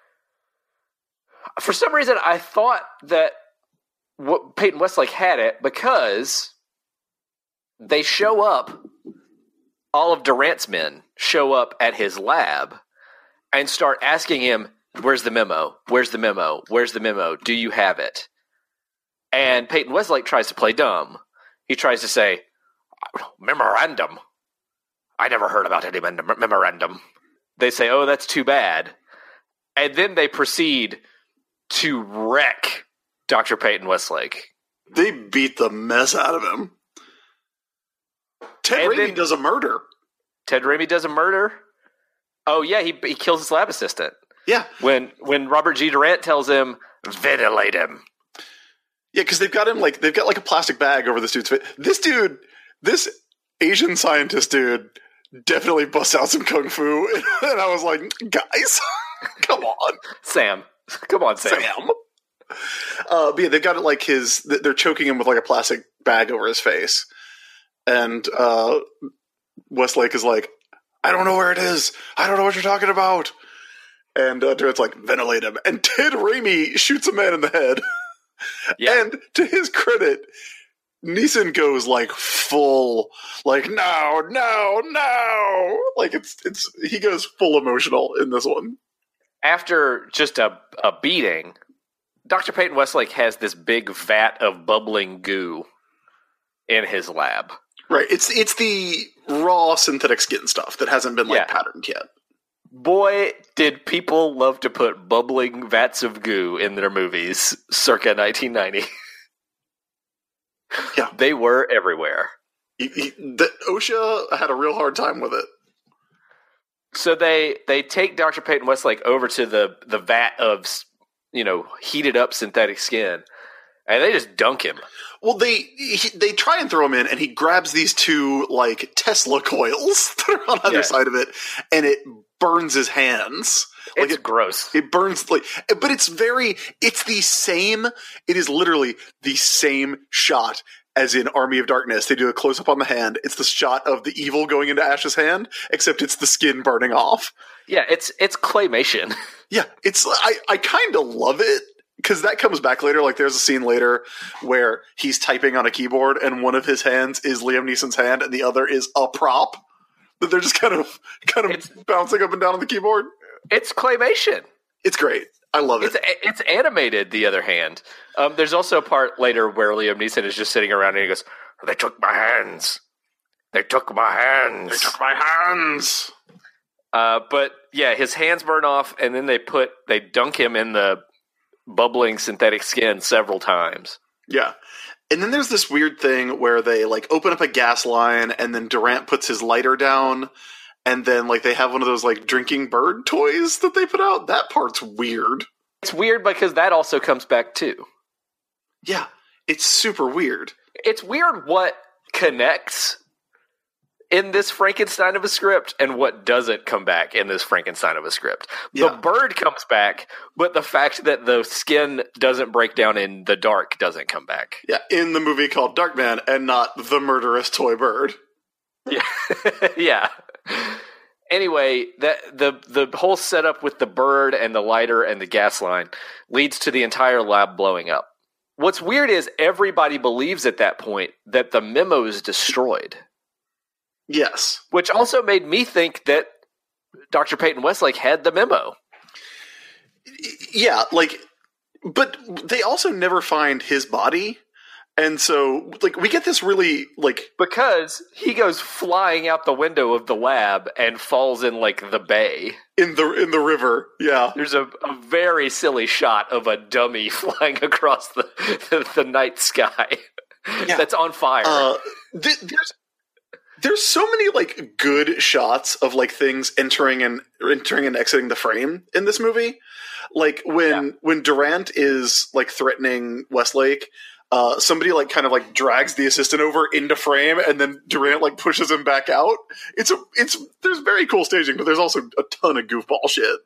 For some reason, I thought that what Peyton Westlake had it because they show up. All of Durant's men show up at his lab and start asking him, where's the memo? Where's the memo? Where's the memo? Do you have it? And Peyton Westlake tries to play dumb. He tries to say, memorandum. I never heard about any mem- memorandum. They say, oh, that's too bad. And then they proceed to wreck Doctor Peyton Westlake. They beat the mess out of him. Ted And Raimi then- does a murder. Ted Raimi does a murder. Oh, yeah, he he kills his lab assistant. Yeah. When when Robert G. Durant tells him, ventilate him. Yeah, because they've got him like they've got like a plastic bag over this dude's face. This dude, this Asian scientist dude, definitely busts out some kung fu, and I was like, guys, come on, Sam. Come on, Sam. Sam. Uh, but yeah, they've got it like his. They're choking him with like a plastic bag over his face, and uh, Westlake is like, I don't know where it is. I don't know what you're talking about. And uh, Durant's like, ventilate him. And Ted Raimi shoots a man in the head. Yeah. And to his credit, Neeson goes like full, like, no, no, no. Like it's, it's, he goes full emotional in this one. After just a, a beating, Doctor Peyton Westlake has this big vat of bubbling goo in his lab. Right. It's, it's the raw synthetic skin stuff that hasn't been like Yeah. patterned yet. Boy, did people love to put bubbling vats of goo in their movies circa nineteen ninety. Yeah. They were everywhere. He, he, the, OSHA had a real hard time with it. So they they take Doctor Peyton Westlake over to the, the vat of, you know, heated up synthetic skin, and they just dunk him. Well, they he, they try and throw him in, and he grabs these two like Tesla coils that are on either Yeah. side of it, and it burns his hands. Like It's it, gross. it burns like, but it's very. It's the same. It is literally the same shot as in Army of Darkness. They do a close up on the hand. It's the shot of the evil going into Ash's hand, except it's the skin burning off. Yeah, it's it's claymation. Yeah, it's I I kind of love it. Because that comes back later. Like, there's a scene later where he's typing on a keyboard, and one of his hands is Liam Neeson's hand, and the other is a prop that they're just kind of kind of It's- bouncing up and down on the keyboard. It's claymation. It's great. I love it. It's it's animated. The other hand, um, there's also a part later where Liam Neeson is just sitting around and he goes, "They took my hands. They took my hands. They took my hands. Uh, but yeah, his hands burn off, and then they put they dunk him in the bubbling synthetic skin several times. Yeah. And then there's this weird thing where they like open up a gas line, and then Durant puts his lighter down, and then like they have one of those like drinking bird toys that they put out. That part's weird. It's weird because that also comes back too. Yeah. It's super weird. It's weird what connects in this Frankenstein of a script and what doesn't come back in this Frankenstein of a script. Yeah. The bird comes back, but the fact that the skin doesn't break down in the dark doesn't come back. Yeah, in the movie called Darkman, and not The Murderous Toy Bird. Yeah. Yeah. Anyway, that the the whole setup with the bird and the lighter and the gas line leads to the entire lab blowing up. What's weird is everybody believes at that point that the memo is destroyed. Yes. Which also made me think that Doctor Peyton Westlake had the memo. Yeah, like, but they also never find his body. And so, like, we get this really, like... Because he goes flying out the window of the lab and falls in, like, the bay. In the in the river, yeah. There's a, a very silly shot of a dummy flying across the, the, the night sky Yeah. that's on fire. Uh, th- there's there's so many, like, good shots of, like, things entering and entering and exiting the frame in this movie. Like, when, Yeah. when Durant is, like, threatening Westlake... Uh, somebody like kind of like drags the assistant over into frame, and then Durant like pushes him back out. It's a, it's there's very cool staging, but there's also a ton of goofball shit.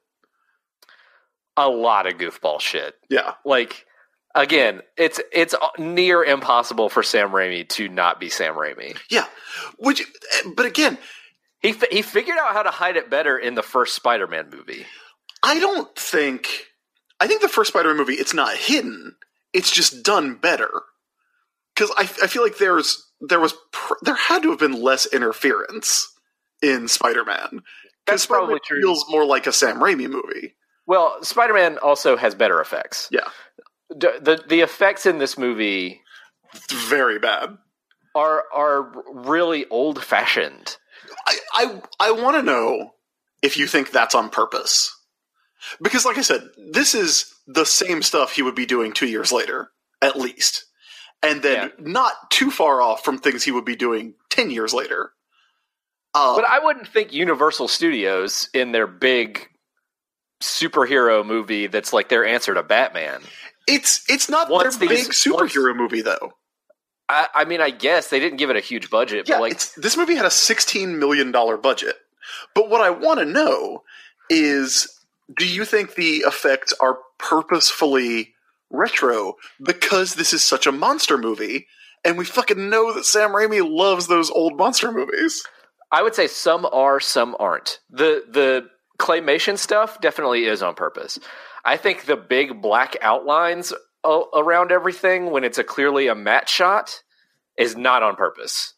A lot of goofball shit. Yeah, Like, again, it's it's near impossible for Sam Raimi to not be Sam Raimi. yeah. Which, but again, He fi- he figured out how to hide it better in the first Spider-Man movie. I don't think. I think the first Spider-Man movie, it's not hidden. It's just done better. Because I, I feel like there's there was pr- there had to have been less interference in Spider-Man. Because That's probably Spider-Man true. feels more like a Sam Raimi movie. Well, Spider-Man also has better effects. Yeah, D- the the effects in this movie it's very bad. are are really old fashioned. I I, I want to know if you think that's on purpose. Because, like I said, this is the same stuff he would be doing two years later, at least. And then Yeah. not too far off from things he would be doing ten years later. Uh, But I wouldn't think Universal Studios, in their big superhero movie that's like their answer to Batman. it's it's not Once their these- big superhero movie, though. I, I mean, I guess they didn't give it a huge budget, Yeah, but like, it's, this movie had a sixteen million dollars budget. But what I want to know is, do you think the effects are purposefully retro because this is such a monster movie, and we fucking know that Sam Raimi loves those old monster movies? I would say some are, some aren't. The the claymation stuff definitely is on purpose. I think the big black outlines a- around everything when it's a clearly a matte shot is not on purpose.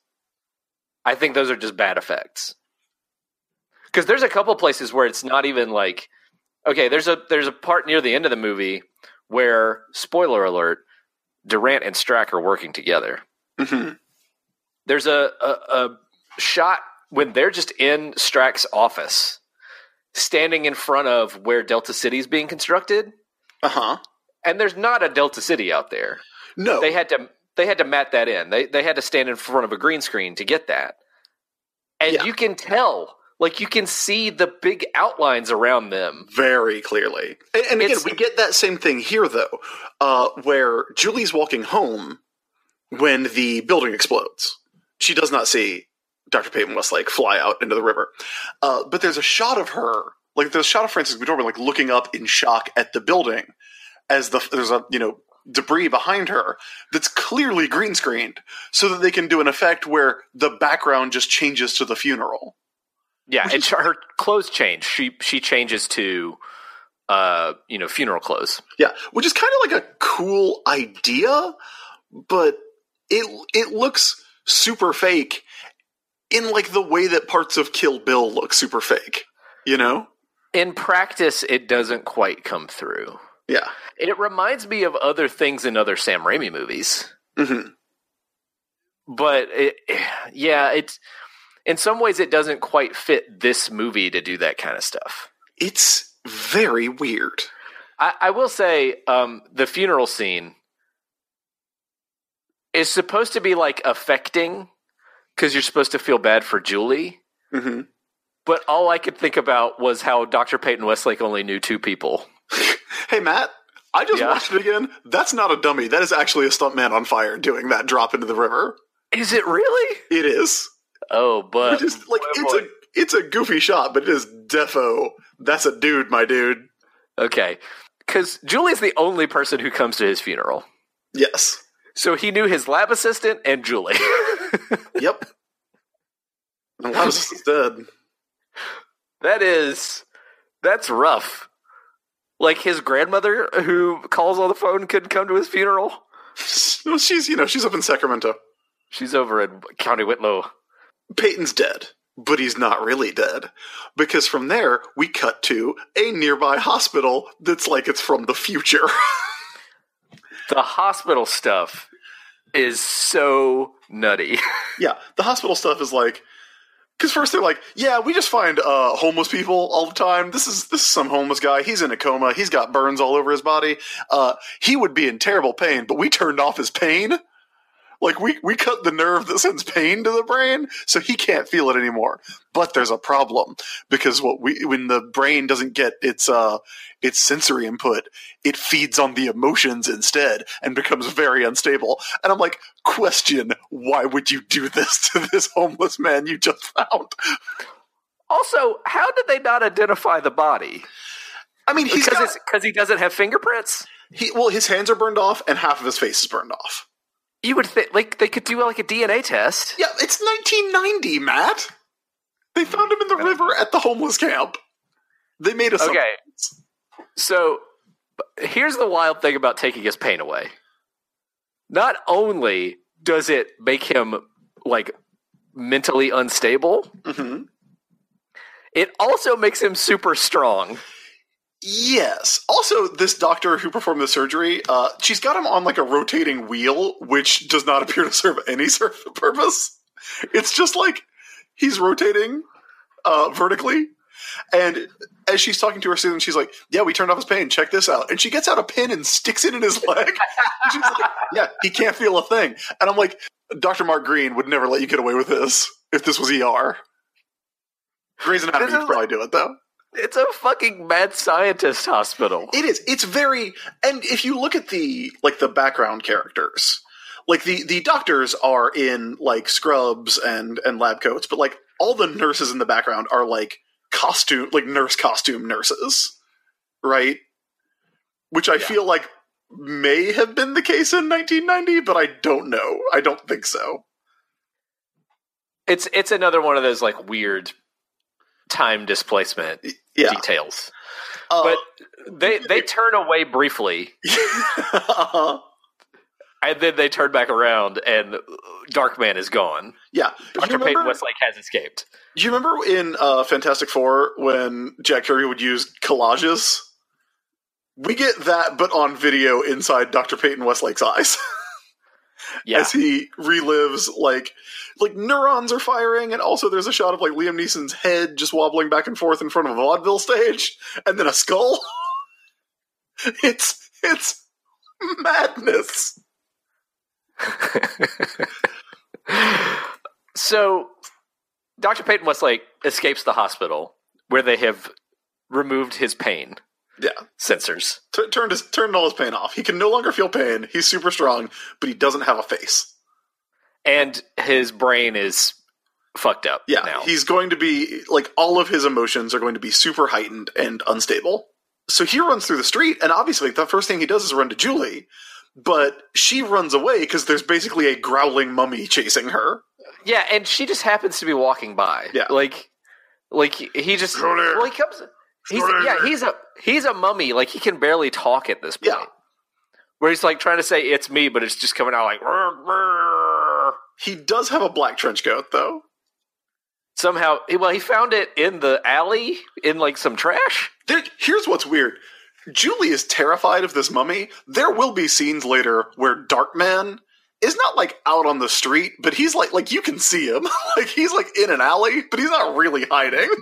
I think those are just bad effects. Because there's a couple places where it's not even like, okay, there's a there's a part near the end of the movie where, spoiler alert, Durant and Strack are working together. Mm-hmm. There's a, a, a shot when they're just in Strack's office, standing in front of where Delta City is being constructed, Uh-huh. and there's not a Delta City out there. No. They had to they had to mat that in. They they had to stand in front of a green screen to get that, and Yeah. you can tell, like you can see the big outlines around them. Very clearly. And, and again, It's- we get that same thing here, though, uh, where Julie's walking home when the building explodes. She does not see Doctor Peyton Westlake fly out into the river. Uh, but there's a shot of her, like there's a shot of Frances McDormand, like looking up in shock at the building as the there's a, you know, debris behind her that's clearly green screened so that they can do an effect where the background just changes to the funeral. Yeah, and her clothes change. She she changes to, uh, you know, funeral clothes. Yeah, which is kind of like a cool idea, but it it looks super fake in like the way that parts of Kill Bill look super fake, you know? In practice, it doesn't quite come through. Yeah. It reminds me of other things in other Sam Raimi movies. hmm But, it, yeah, it's in some ways it doesn't quite fit this movie to do that kind of stuff. It's very weird. I, I will say um, the funeral scene is supposed to be, like, affecting because you're supposed to feel bad for Julie. hmm But all I could think about was how Doctor Peyton Westlake only knew two people. Hey, Matt, I just Yeah. watched it again. That's not a dummy. That is actually a stuntman on fire doing that drop into the river. Is it really? It is. Oh, but Which is like boy, it's boy. a it's a goofy shot, but it is defo. That's a dude, my dude. Okay, because Julie's the only person who comes to his funeral. Yes. So he knew his lab assistant and Julie. Yep. And Lazarus is dead. That is, that's rough. Like his grandmother who calls on the phone couldn't come to his funeral. Well, she's you know she's up in Sacramento. She's over in County Whitlow. Peyton's dead, but he's not really dead. Because from there, we cut to a nearby hospital that's like it's from the future. The hospital stuff is so nutty. Yeah, the hospital stuff is like, because first they're like, yeah, we just find uh, homeless people all the time. This is this is some homeless guy. He's in a coma. He's got burns all over his body. Uh, he would be in terrible pain, but we turned off his pain. Like, we, we cut the nerve that sends pain to the brain, so he can't feel it anymore. But there's a problem, because what we when the brain doesn't get its uh its sensory input, it feeds on the emotions instead and becomes very unstable. And I'm like, question, why would you do this to this homeless man you just found? Also, how did they not identify the body? I mean, he's because got, because he doesn't have fingerprints? He well, his hands are burned off and half of his face is burned off. You would think, like, they could do, like, a D N A test. Yeah, it's nineteen ninety, Matt. They found him in the river at the homeless camp. They made us. Okay. So, here's the wild thing about taking his pain away. Not only does it make him, like, mentally unstable, mm-hmm. it also makes him super strong. Yes. Also, this doctor who performed the surgery, uh, she's got him on like a rotating wheel, which does not appear to serve any sort of purpose. It's just like he's rotating uh, vertically. And as she's talking to her student, she's like, yeah, we turned off his pain. Check this out. And she gets out a pin and sticks it in his leg. And she's like, yeah, he can't feel a thing. And I'm like, Doctor Mark Green would never let you get away with this if this was E R. Grey's Anatomy would probably do it, though. It's a fucking mad scientist hospital. It is. It's very, and if you look at the like the background characters, like the the doctors are in like scrubs and and lab coats, but like all the nurses in the background are like costume, like nurse costume nurses, right? Which I yeah. feel like may have been the case in nineteen ninety, but I don't know. I don't think so. It's it's another one of those like weird time displacement yeah. details. Uh, but they they turn away briefly. uh-huh. And then they turn back around and Darkman is gone. Yeah. Doctor Peyton Westlake has escaped. Do you remember in uh, Fantastic Four when Jack Kirby would use collages? We get that, but on video inside Doctor Peyton Westlake's eyes. Yeah. As he relives, like, like neurons are firing, and also there's a shot of like Liam Neeson's head just wobbling back and forth in front of a vaudeville stage, and then a skull. It's it's madness. So, Doctor Peyton Westlake escapes the hospital where they have removed his pain. Yeah, sensors. T- turned his turned all his pain off. He can no longer feel pain. He's super strong, but he doesn't have a face. And his brain is fucked up. Yeah, now. He's going to be like all of his emotions are going to be super heightened and unstable. So he runs through the street, and obviously the first thing he does is run to Julie, but she runs away because there's basically a growling mummy chasing her. Yeah, and she just happens to be walking by. Yeah, like, like he just well he comes. He's, yeah, he's a he's a mummy. Like, he can barely talk at this point. Yeah. Where he's like trying to say it's me, but it's just coming out like. Rrr, rrr. He does have a black trench coat, though. Somehow, well, he found it in the alley in like some trash. There, here's what's weird: Julie is terrified of this mummy. There will be scenes later where Darkman is not like out on the street, but he's like like you can see him. Like he's like in an alley, but he's not really hiding.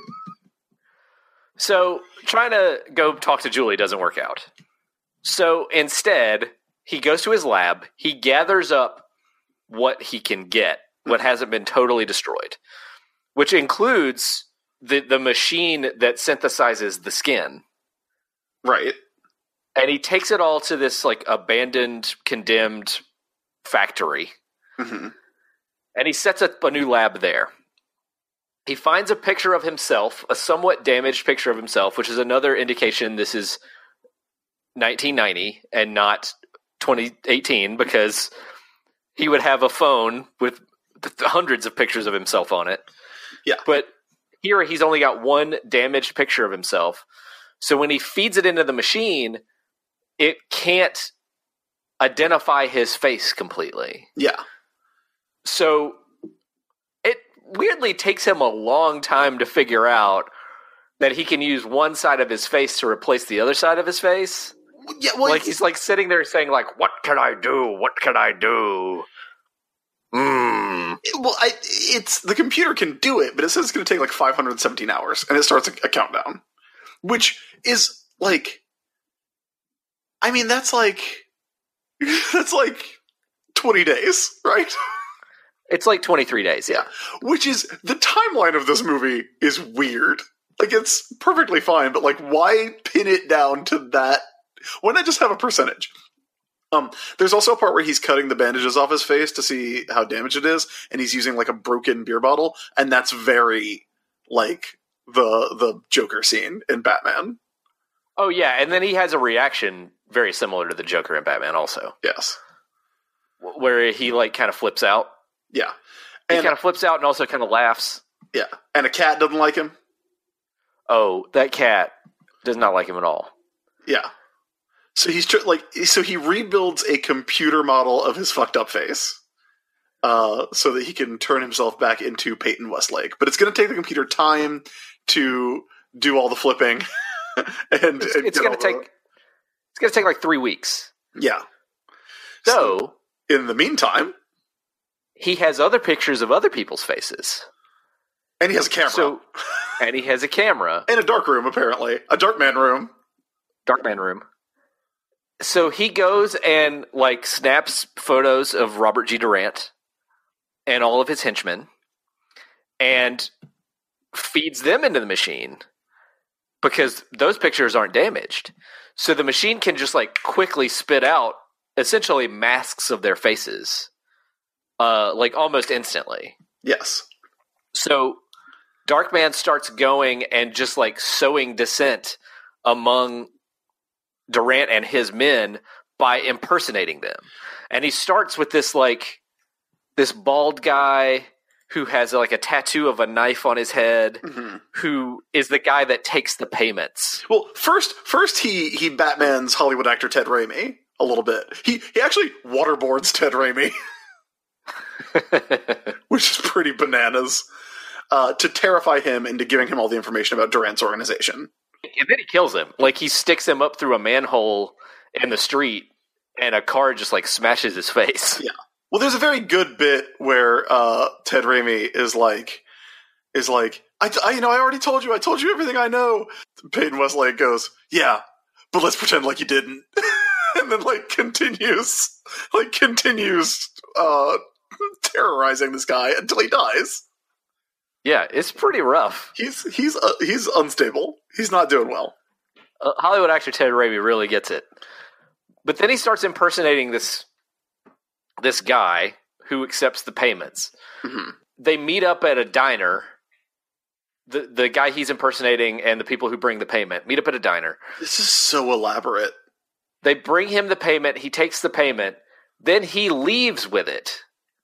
So, trying to go talk to Julie doesn't work out. So, instead, he goes to his lab. He gathers up what he can get, what hasn't been totally destroyed, which includes the, the machine that synthesizes the skin. Right. And he takes it all to this, like, abandoned, condemned factory. Mm-hmm. And he sets up a new lab there. He finds a picture of himself, a somewhat damaged picture of himself, which is another indication this is nineteen ninety and not twenty eighteen, because he would have a phone with hundreds of pictures of himself on it. Yeah. But here he's only got one damaged picture of himself. So when he feeds it into the machine, it can't identify his face completely. Yeah. So weirdly takes him a long time to figure out that he can use one side of his face to replace the other side of his face. Yeah, well, Like, he's like sitting there saying, like, what can I do? What can I do? Hmm. well, I, it's the computer can do it, but it says it's going to take like five hundred seventeen hours, and it starts a, a countdown, which is like, I mean, that's like that's like twenty days, right? It's like twenty-three days, yeah. Which is, the timeline of this movie is weird. Like, it's perfectly fine, but like, why pin it down to that? Why not just have a percentage? Um, there's also a part where he's cutting the bandages off his face to see how damaged it is, and he's using like a broken beer bottle, and that's very like the the Joker scene in Batman. Oh, yeah, and then he has a reaction very similar to the Joker in Batman also. Yes. Where he, like, kind of flips out. Yeah. He And kind of flips out and also kind of laughs. yeah. And a cat doesn't like him. Oh, that cat does not like him at all. Yeah. So he's tr- like, so he rebuilds a computer model of his fucked up face, uh, so that he can turn himself back into Peyton Westlake. But it's going to take the computer time to do all the flipping, and It's, and it's get going all to take the- it's going to take like three weeks. yeah. So, In the meantime, he has other pictures of other people's faces. and he has a camera So, and he has a camera. in a dark room, apparently a dark man room. Darkman room. So he goes and, like, snaps photos of Robert G. Durant and all of his henchmen and feeds them into the machine because those pictures aren't damaged. So the machine can just, like, quickly spit out essentially masks of their faces, uh, like, almost instantly. Yes. So Darkman starts going and just, like, sowing dissent among Durant and his men by impersonating them. And he starts with this, like, this bald guy who has, like, a tattoo of a knife on his head, Mm-hmm. who is the guy that takes the payments. Well, first, first he he Batman's Hollywood actor Ted Raimi a little bit. He he actually waterboards Ted Raimi, which is pretty bananas, uh, to terrify him into giving him all the information about Durant's organization. And then he kills him. Like, he sticks him up through a manhole in the street, and a car just, like, smashes his face. Yeah. Well, there's a very good bit where uh, Ted Raimi is like, is like, I, I, you know, I already told you, I told you everything I know. Peyton Westlake goes, yeah, but let's pretend like you didn't, and then like continues, like continues uh, terrorizing this guy until he dies. Yeah, it's pretty rough. He's he's uh, he's unstable. He's not doing well. Uh, Hollywood actor Ted Raimi really gets it. But then he starts impersonating this this guy who accepts the payments. Mm-hmm. They meet up at a diner. The the guy he's impersonating and the people who bring the payment meet up at a diner. This is so elaborate. They bring him the payment. He takes the payment. Then he leaves with it.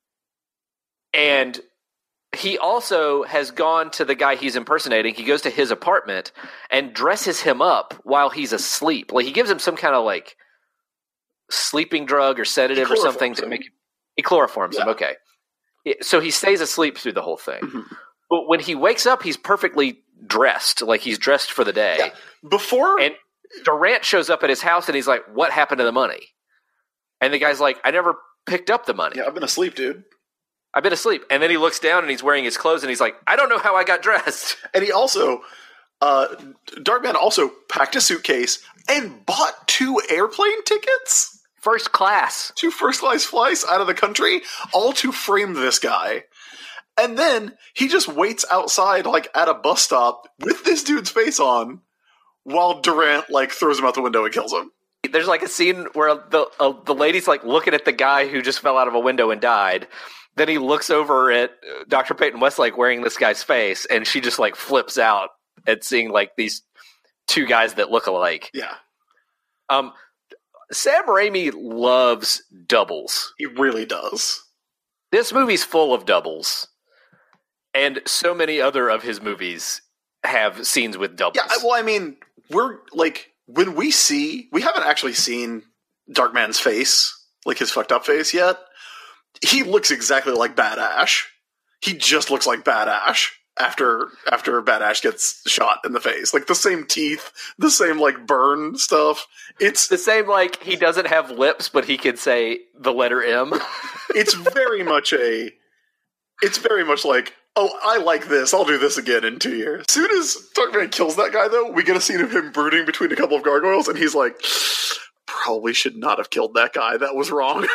And he also has gone to the guy he's impersonating. He goes to his apartment and dresses him up while he's asleep. Like, he gives him some kind of, like, sleeping drug or sedative or something to him. make him. He chloroforms him. Yeah. Okay. So he stays asleep through the whole thing. Mm-hmm. But when he wakes up, he's perfectly dressed. Like, he's dressed for the day. Yeah. Before And Durant shows up at his house and he's like, what happened to the money? And the guy's like, I never picked up the money. yeah, I've been asleep, dude. I've been asleep. And then he looks down and he's wearing his clothes and he's like, I don't know how I got dressed. And he also, uh, Darkman also packed a suitcase and bought two airplane tickets, First class. two first class flights out of the country, all to frame this guy. And then he just waits outside, like at a bus stop, with this dude's face on, while Durant like throws him out the window and kills him. There's like a scene where the uh, the lady's like looking at the guy who just fell out of a window and died. Then he looks over at Doctor Peyton Westlake wearing this guy's face, and she just like flips out at seeing like these two guys that look alike. Yeah, Um, Sam Raimi loves doubles. he really does. This movie's full of doubles, and so many other of his movies have scenes with doubles. Yeah, I- well, I mean, we're like when we see, we haven't actually seen Darkman's face, like his fucked up face yet. He looks exactly like Bad Ash. he just looks like Bad Ash after after Bad Ash gets shot in the face. Like the same teeth, the same like burn stuff. It's the same, like, he doesn't have lips, but he can say the letter M. It's very much a, it's very much like, oh, I like this, I'll do this again in two years. As soon as Darkman kills that guy, though, we get a scene of him brooding between a couple of gargoyles, and he's like, probably should not have killed that guy, that was wrong.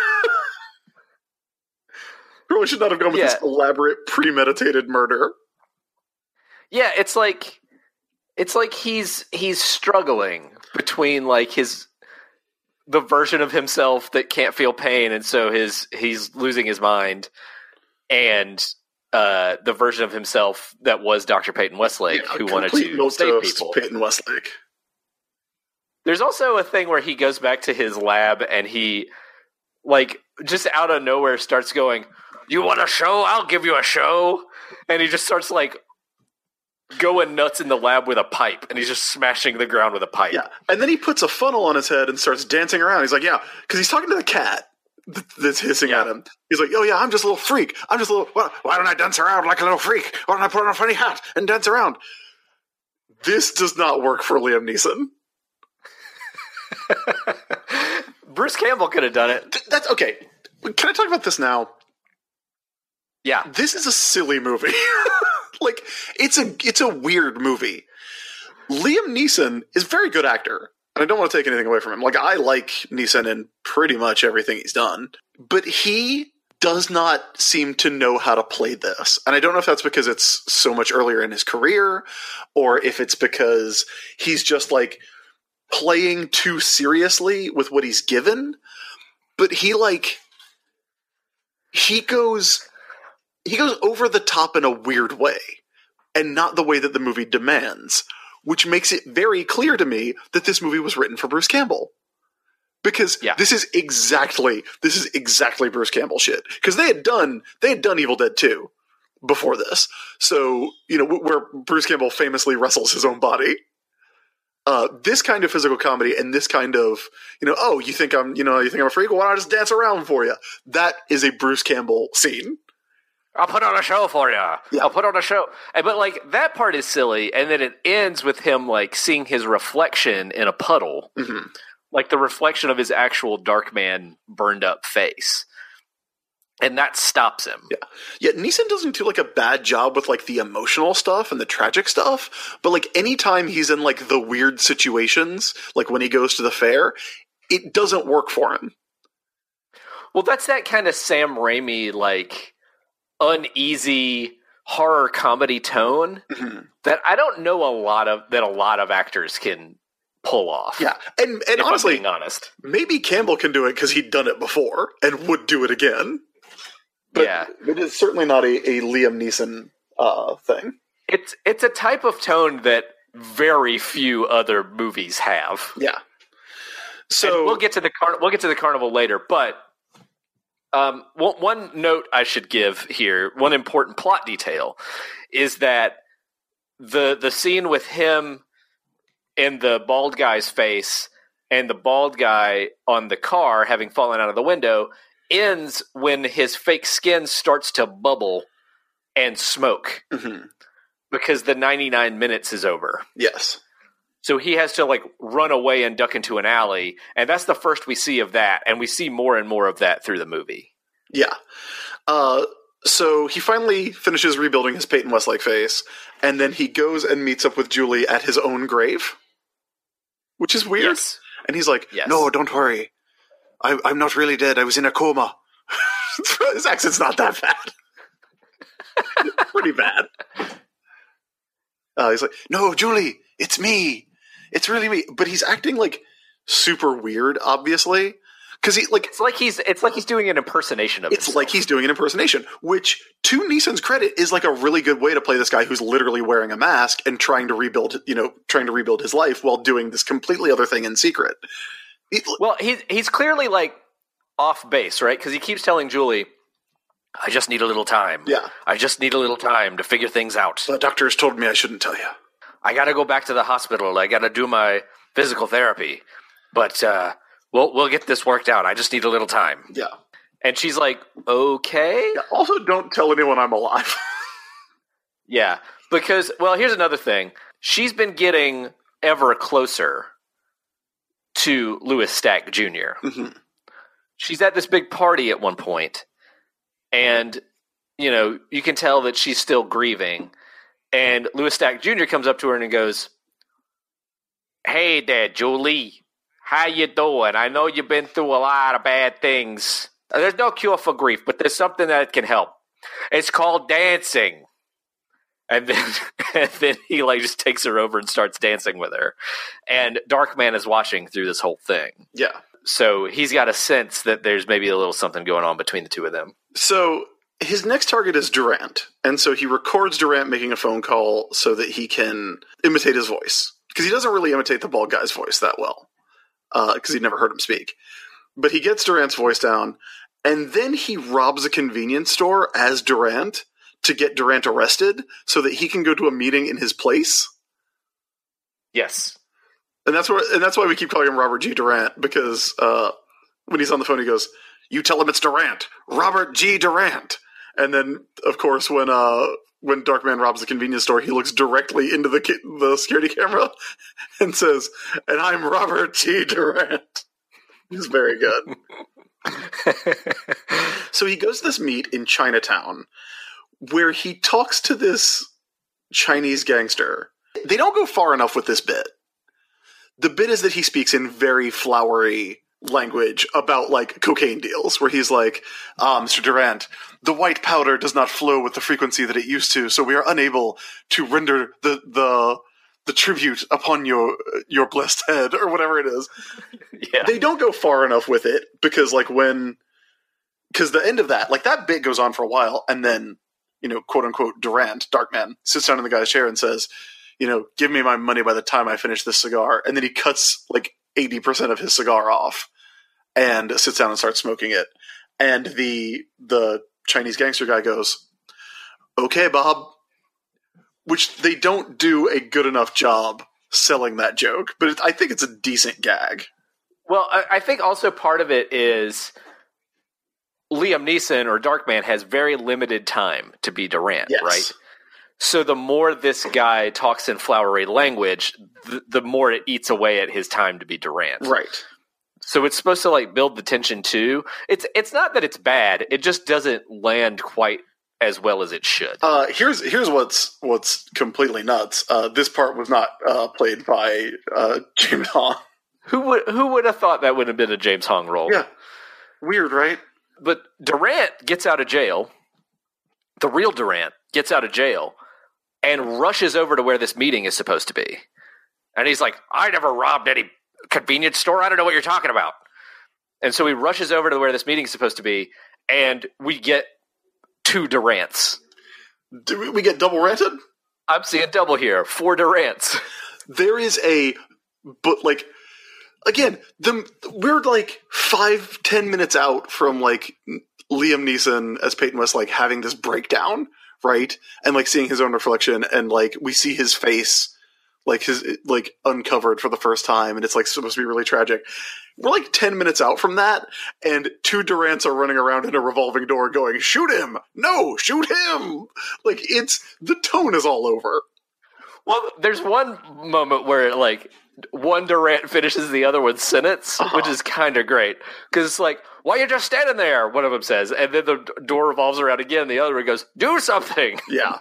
Probably should not have gone with Yeah. this elaborate, premeditated murder. Yeah, it's like, it's like he's he's struggling between, like, his the version of himself that can't feel pain, and so his he's losing his mind, and uh, the version of himself that was Doctor Peyton Westlake, Yeah, who wanted complete to save milquetoast people. Peyton Westlake. There's also a thing where he goes back to his lab, and he, like, just out of nowhere starts going, "You want a show? I'll give you a show," and he just starts, like, going nuts in the lab with a pipe, and he's just smashing the ground with a pipe. Yeah, and then he puts a funnel on his head and starts dancing around. He's like, yeah, because he's talking to the cat th- that's hissing Yeah. at him. He's like, oh yeah, I'm just a little freak. I'm just a little, why, why don't I dance around like a little freak? Why don't I put on a funny hat and dance around? This does not work for Liam Neeson. Bruce Campbell could have done it. Th- that's, okay, can I talk about this now? Yeah. This is a silly movie. Like, it's a it's a weird movie. Liam Neeson is a very good actor, and I don't want to take anything away from him. Like, I like Neeson in pretty much everything he's done, but he does not seem to know how to play this. And I don't know if that's because it's so much earlier in his career, or if it's because he's just, like, playing too seriously with what he's given. But he, like, he goes... He goes over the top in a weird way, and not the way that the movie demands, which makes it very clear to me that this movie was written for Bruce Campbell. Because Yeah. this is exactly this is exactly Bruce Campbell shit. Because they had done they had done Evil Dead two before this, so you know where Bruce Campbell famously wrestles his own body. Uh, this kind of physical comedy and this kind of, you know, oh, you think I'm, you know, you think I'm a freak? Well, why don't I just dance around for you? That is a Bruce Campbell scene. I'll put on a show for you. Yeah. I'll put on a show. And- But, like, that part is silly, and then it ends with him, like, seeing his reflection in a puddle. Mm-hmm. Like, the reflection of his actual Darkman burned up face. And that stops him. Yeah. Yeah, Neeson doesn't do, like, a bad job with, like, the emotional stuff and the tragic stuff, but, like, anytime he's in, like, the weird situations, like when he goes to the fair, it doesn't work for him. Well, that's that kind of Sam Raimi, like, uneasy horror comedy tone Mm-hmm. that I don't know a lot of, that a lot of actors can pull off. Yeah, and, and if honestly, I'm being honest. maybe Campbell can do it because he'd done it before and would do it again. But Yeah. it is certainly not a, a Liam Neeson uh, thing. It's it's a type of tone that very few other movies have. Yeah. So So we'll get to the car- we'll get to the carnival later, but um, one, one note I should give here, one important plot detail, is that the the scene with him in the bald guy's face and the bald guy on the car having fallen out of the window ends when his fake skin starts to bubble and smoke Mhm. because the ninety-nine minutes is over. yes. So he has to, like, run away and duck into an alley, and that's the first we see of that, and we see more and more of that through the movie. Yeah. Uh, so he finally finishes rebuilding his Peyton Westlake face, and then he goes and meets up with Julie at his own grave, which is weird. Yes. And he's like, Yes. no, don't worry. I, I'm not really dead. I was in a coma. His accent's not that bad. Pretty bad. Uh, he's like, no, Julie, it's me. It's really me. But he's acting, like, super weird, obviously. Because he, like, It's like he's it's like he's doing an impersonation of it's himself. like he's doing an impersonation, which, to Neeson's credit, is like a really good way to play this guy who's literally wearing a mask and trying to rebuild, you know, trying to rebuild his life while doing this completely other thing in secret. It- Well, he's he's clearly, like, off base, right? Because he keeps telling Julie, "I just need a little time. Yeah. I just need a little time to figure things out. the doctors told me I shouldn't tell you. I got to go back to the hospital. I got to do my physical therapy, but uh, we'll we'll get this worked out. I just need a little time." Yeah. And she's like, okay. Yeah, also, don't tell anyone I'm alive. Yeah, because, well, here's another thing. She's been getting ever closer to Louis Stack Junior Mm-hmm. She's at this big party at one point, and, you know, you can tell that she's still grieving. And Louis Stack Junior comes up to her and goes, "Hey there, Julie. How you doing? I know you've been through a lot of bad things. There's no cure for grief, but there's something that can help. It's called dancing." And then, and then he like just takes her over and starts dancing with her. And Darkman is watching through this whole thing. Yeah. So he's got a sense that there's maybe a little something going on between the two of them. So his next target is Durant. And so he records Durant making a phone call so that he can imitate his voice. Because he doesn't really imitate the bald guy's voice that well. Because uh, he'd never heard him speak. But he gets Durant's voice down. And then he robs a convenience store as Durant to get Durant arrested so that he can go to a meeting in his place. Yes. And that's where, and that's why we keep calling him Robert G. Durant, because uh, when he's on the phone, he goes, "You tell him it's Durant, Robert G. Durant." And then, of course, when uh, when Darkman robs the convenience store, he looks directly into the the security camera and says, "And I'm Robert G. Durant." He's very good. So he goes to this meet in Chinatown, where he talks to this Chinese gangster. They don't go far enough with this bit. The bit is that he speaks in very flowery language about, like, cocaine deals, where he's like, ah, Mister Durant, the white powder does not flow with the frequency that it used to, so we are unable to render the the the tribute upon your your blessed head, or whatever it is. Yeah. They don't go far enough with it, because, like, when... Because the end of that, like, that bit goes on for a while, and then, you know, quote-unquote Durant, Darkman, sits down in the guy's chair and says, you know, "Give me my money by the time I finish this cigar." And then he cuts, like, eighty percent of his cigar off and sits down and starts smoking it. And the the Chinese gangster guy goes, "Okay, Bob." Which they don't do a good enough job selling that joke, but it, I think it's a decent gag. Well, I, I think also part of it is Liam Neeson, or Darkman, has very limited time to be Durant, Yes. right? So the more this guy talks in flowery language, the, the more it eats away at his time to be Durant. Right. So it's supposed to, like, build the tension too. It's it's not that it's bad. It just doesn't land quite as well as it should. Uh, here's here's what's what's completely nuts. Uh, this part was not uh, played by uh, James Hong. Who would who would have thought that would have been a James Hong role? Yeah. Weird, right? But Durant gets out of jail. The real Durant gets out of jail and rushes over to where this meeting is supposed to be. And he's like, "I never robbed any convenience store. I don't know what you're talking about." And so he rushes over to where this meeting is supposed to be, and we get two Durants. Do we, we get double ranted? I'm seeing double here. Four Durants. There is a, but like, again, the we're like five, ten minutes out from like Liam Neeson as Peyton West, like having this breakdown, right? And like seeing his own reflection, and like we see his face, like his like uncovered for the first time, and it's like supposed to be really tragic. We're like ten minutes out from that, and two Durants are running around in a revolving door going, "Shoot him! No, shoot him!" Like, it's, the tone is all over. Well, there's one moment where, like, one Durant finishes the other one's sentence, Uh-huh. which is kind of great. Because it's like, "Why are you just standing there?" one of them says. And then the door revolves around again. The other one goes, "Do something." Yeah.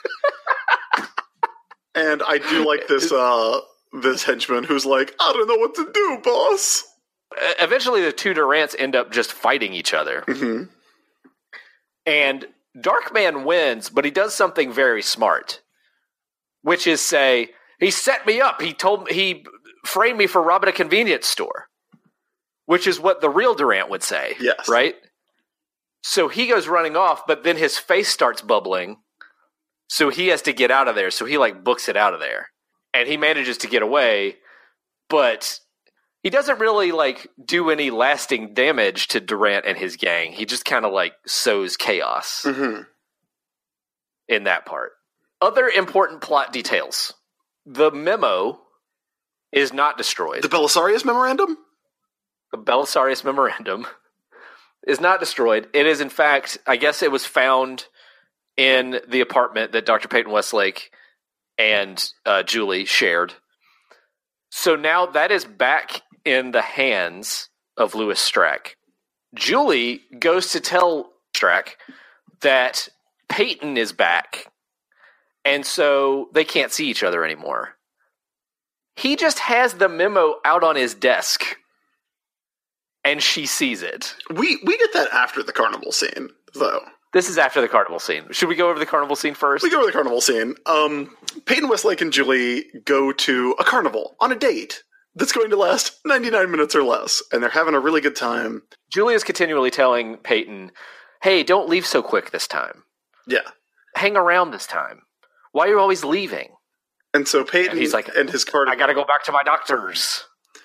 And I do like this, uh, this henchman who's like, "I don't know what to do, boss." Eventually, the two Durants end up just fighting each other. Mm-hmm. And Darkman wins, but he does something very smart, which is say, "He set me up. He told me, he framed me for robbing a convenience store," which is what the real Durant would say. Yes. Right? So he goes running off, but then his face starts bubbling. So he has to get out of there. So he, like, books it out of there. And he manages to get away, but he doesn't really, like, do any lasting damage to Durant and his gang. He just kind of, like, sows chaos Mm-hmm. in that part. Other important plot details. The memo is not destroyed. The Belisarius Memorandum? The Belisarius Memorandum is not destroyed. It is, in fact, I guess it was found in the apartment that Doctor Peyton Westlake and uh, Julie shared. So now that is back in the hands of Louis Strack. Julie goes to tell Strack that Peyton is back, and so they can't see each other anymore. He just has the memo out on his desk, and she sees it. We we get that after the carnival scene, though. This is after the carnival scene. Should we go over the carnival scene first? We go over the carnival scene. Um, Peyton Westlake and Julie go to a carnival on a date that's going to last ninety-nine minutes or less, and they're having a really good time. Julie is continually telling Peyton, hey, don't leave so quick this time. Yeah. Hang around this time. Why are you always leaving? And so Peyton and he's like, and his card. I gotta go back to my doctors.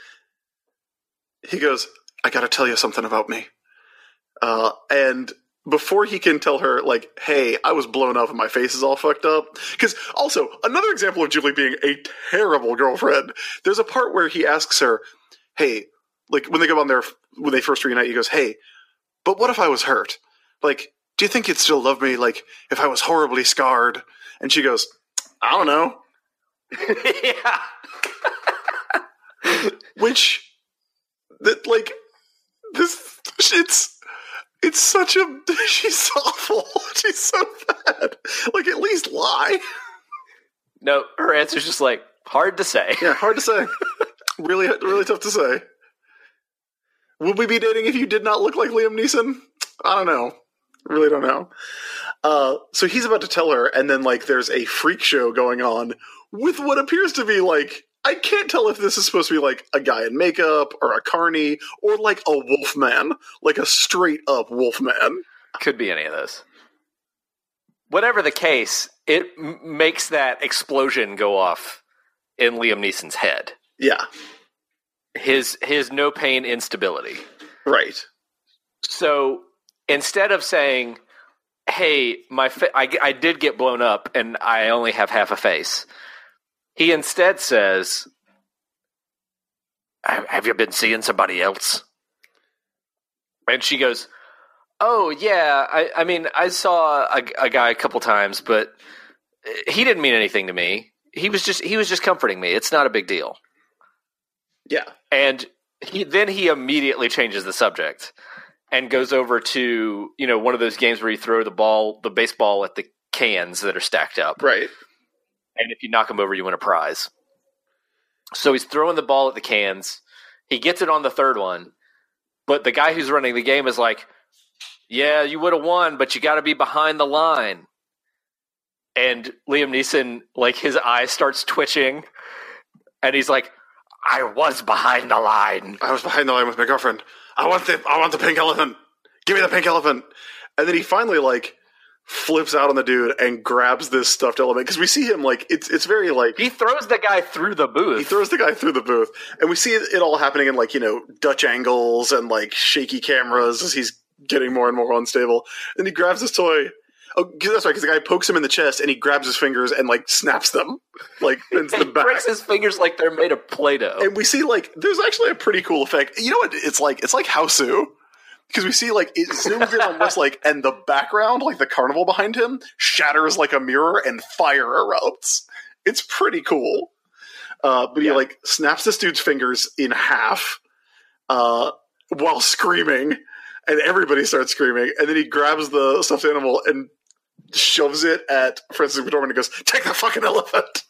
He goes, I gotta tell you something about me. Uh, and before he can tell her, like, hey, I was blown up and my face is all fucked up. Because also, another example of Julie being a terrible girlfriend. There's a part where he asks her, hey, like, when they go on there, when they first reunite, he goes, hey, but what if I was hurt? Like, do you think you'd still love me, like, if I was horribly scarred? And she goes, I don't know. Yeah. Which, that, like, this, it's, it's such a, she's awful. She's so bad. Like, at least lie. No, her answer's just like, hard to say. Yeah, hard to say. Really, really tough to say. Would we be dating if you did not look like Liam Neeson? I don't know. Really don't know. Uh, so he's about to tell her, and then, like, there's a freak show going on with what appears to be, like, I can't tell if this is supposed to be, like, a guy in makeup, or a carny, or, like, a wolf man. Like, a straight-up wolf man. Could be any of those. Whatever the case, it m- makes that explosion go off in Liam Neeson's head. Yeah. His his no pain instability. Right. So instead of saying, hey, my fa- I, I did get blown up and I only have half a face, he instead says, have you been seeing somebody else? And she goes, oh, yeah, I, I mean, I saw a, a guy a couple times, but he didn't mean anything to me. He was just he was just comforting me. It's not a big deal. Yeah. And he then he immediately changes the subject and goes over to, you know, one of those games where you throw the ball, the baseball at the cans that are stacked up. Right. And if you knock them over, you win a prize. So he's throwing the ball at the cans. He gets it on the third one. But the guy who's running the game is like, yeah, you would have won, but you got to be behind the line. And Liam Neeson, like, his eye starts twitching. And he's like, I was behind the line. I was behind the line with my girlfriend. I want the I want the pink elephant. Give me the pink elephant. And then he finally, like, flips out on the dude and grabs this stuffed elephant. Because we see him, like, it's it's very, like... He throws the guy through the booth. He throws the guy through the booth. And we see it all happening in, like, you know, Dutch angles and, like, shaky cameras as he's getting more and more unstable. And he grabs his toy... Oh, that's right, because the guy pokes him in the chest, and he grabs his fingers and, like, snaps them. Like, into the he back. breaks his fingers like they're made of Play-Doh. And we see, like, there's actually a pretty cool effect. You know what it's like? It's like Hausu. Because we see, like, it zooms in on Westlake, and the background, like, the carnival behind him, shatters like a mirror, and fire erupts. It's pretty cool. Uh, but Yeah. he, like, snaps this dude's fingers in half uh, while screaming, and everybody starts screaming, and then he grabs the stuffed animal and shoves it at Frances McDormand and goes, take the fucking elephant.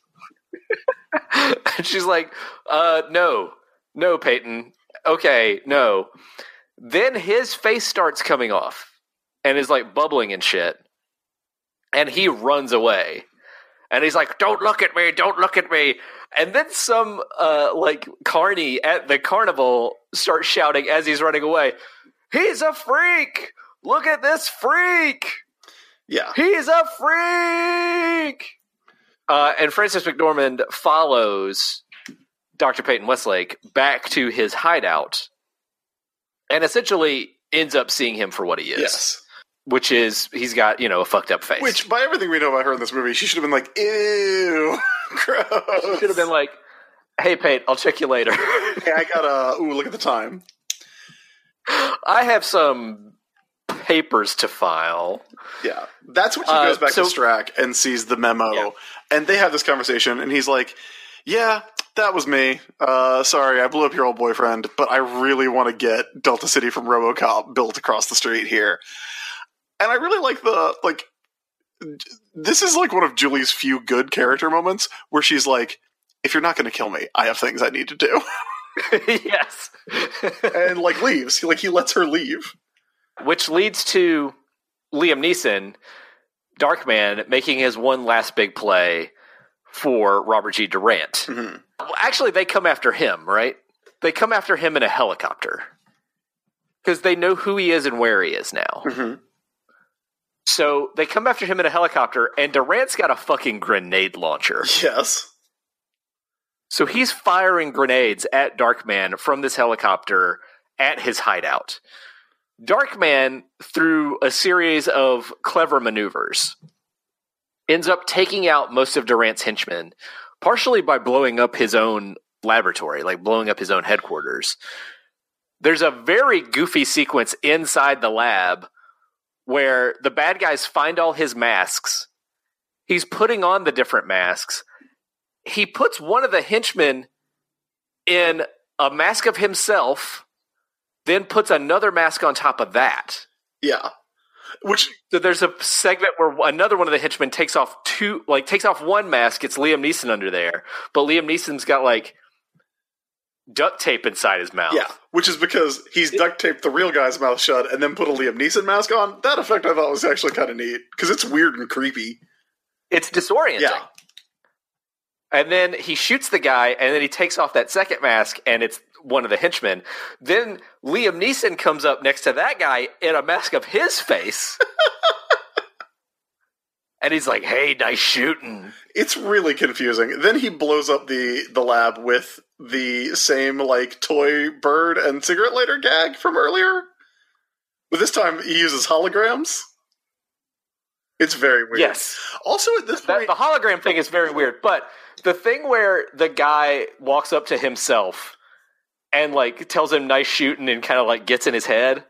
And she's like, uh, no. No, Peyton. Okay, no. Then his face starts coming off and is, like, bubbling and shit. And he runs away. And he's like, don't look at me, don't look at me. And then some, uh, like, carny at the carnival starts shouting as he's running away, he's a freak! Look at this freak! Yeah. He's a freak! Uh, and Frances McDormand follows Doctor Peyton Westlake back to his hideout and essentially ends up seeing him for what he is. Yes. Which is, he's got, you know, a fucked up face. Which, by everything we know about her in this movie, she should have been like, ew, gross. should have been like, hey, Peyton, I'll check you later. Hey, I got a, ooh, look at the time. I have some papers to file. Yeah. That's when she Uh, goes back so- to Strack and sees the memo. Yeah. And they have this conversation, and he's like, yeah, that was me. Uh, sorry, I blew up your old boyfriend, but I really want to get Delta City from RoboCop built across the street here. And I really like the, like, this is like one of Julie's few good character moments where she's like, if you're not going to kill me, I have things I need to do. Yes. And, like, leaves. He, like, he lets her leave. Which leads to Liam Neeson, Darkman, making his one last big play for Robert G. Durant. Mm-hmm. Well, actually, they come after him, right? They come after him in a helicopter. Because they know who he is and where he is now. Mm-hmm. So they come after him in a helicopter, and Durant's got a fucking grenade launcher. Yes. So he's firing grenades at Darkman from this helicopter at his hideout. Darkman, through a series of clever maneuvers, ends up taking out most of Durant's henchmen, partially by blowing up his own laboratory, like blowing up his own headquarters. There's a very goofy sequence inside the lab where the bad guys find all his masks. He's putting on the different masks. He puts one of the henchmen in a mask of himself, then puts another mask on top of that. Yeah. Which, So there's a segment where another one of the henchmen takes off two, like takes off one mask, gets Liam Neeson under there, but Liam Neeson's got like duct tape inside his mouth. yeah, which is because he's duct taped the real guy's mouth shut and then put a Liam Neeson mask on. That effect I thought was actually kind of neat, because it's weird and creepy. It's disorienting. Yeah. And then he shoots the guy, and then he takes off that second mask, and it's one of the henchmen. Then Liam Neeson comes up next to that guy in a mask of his face. And he's like, hey, nice shooting. It's really confusing. Then he blows up the, the lab with the same, like, toy bird and cigarette lighter gag from earlier. But this time he uses holograms. It's very weird. Yes. Also, at this That, point... the hologram thing is very weird, but the thing where the guy walks up to himself and like tells him nice shooting and kind of like gets in his head.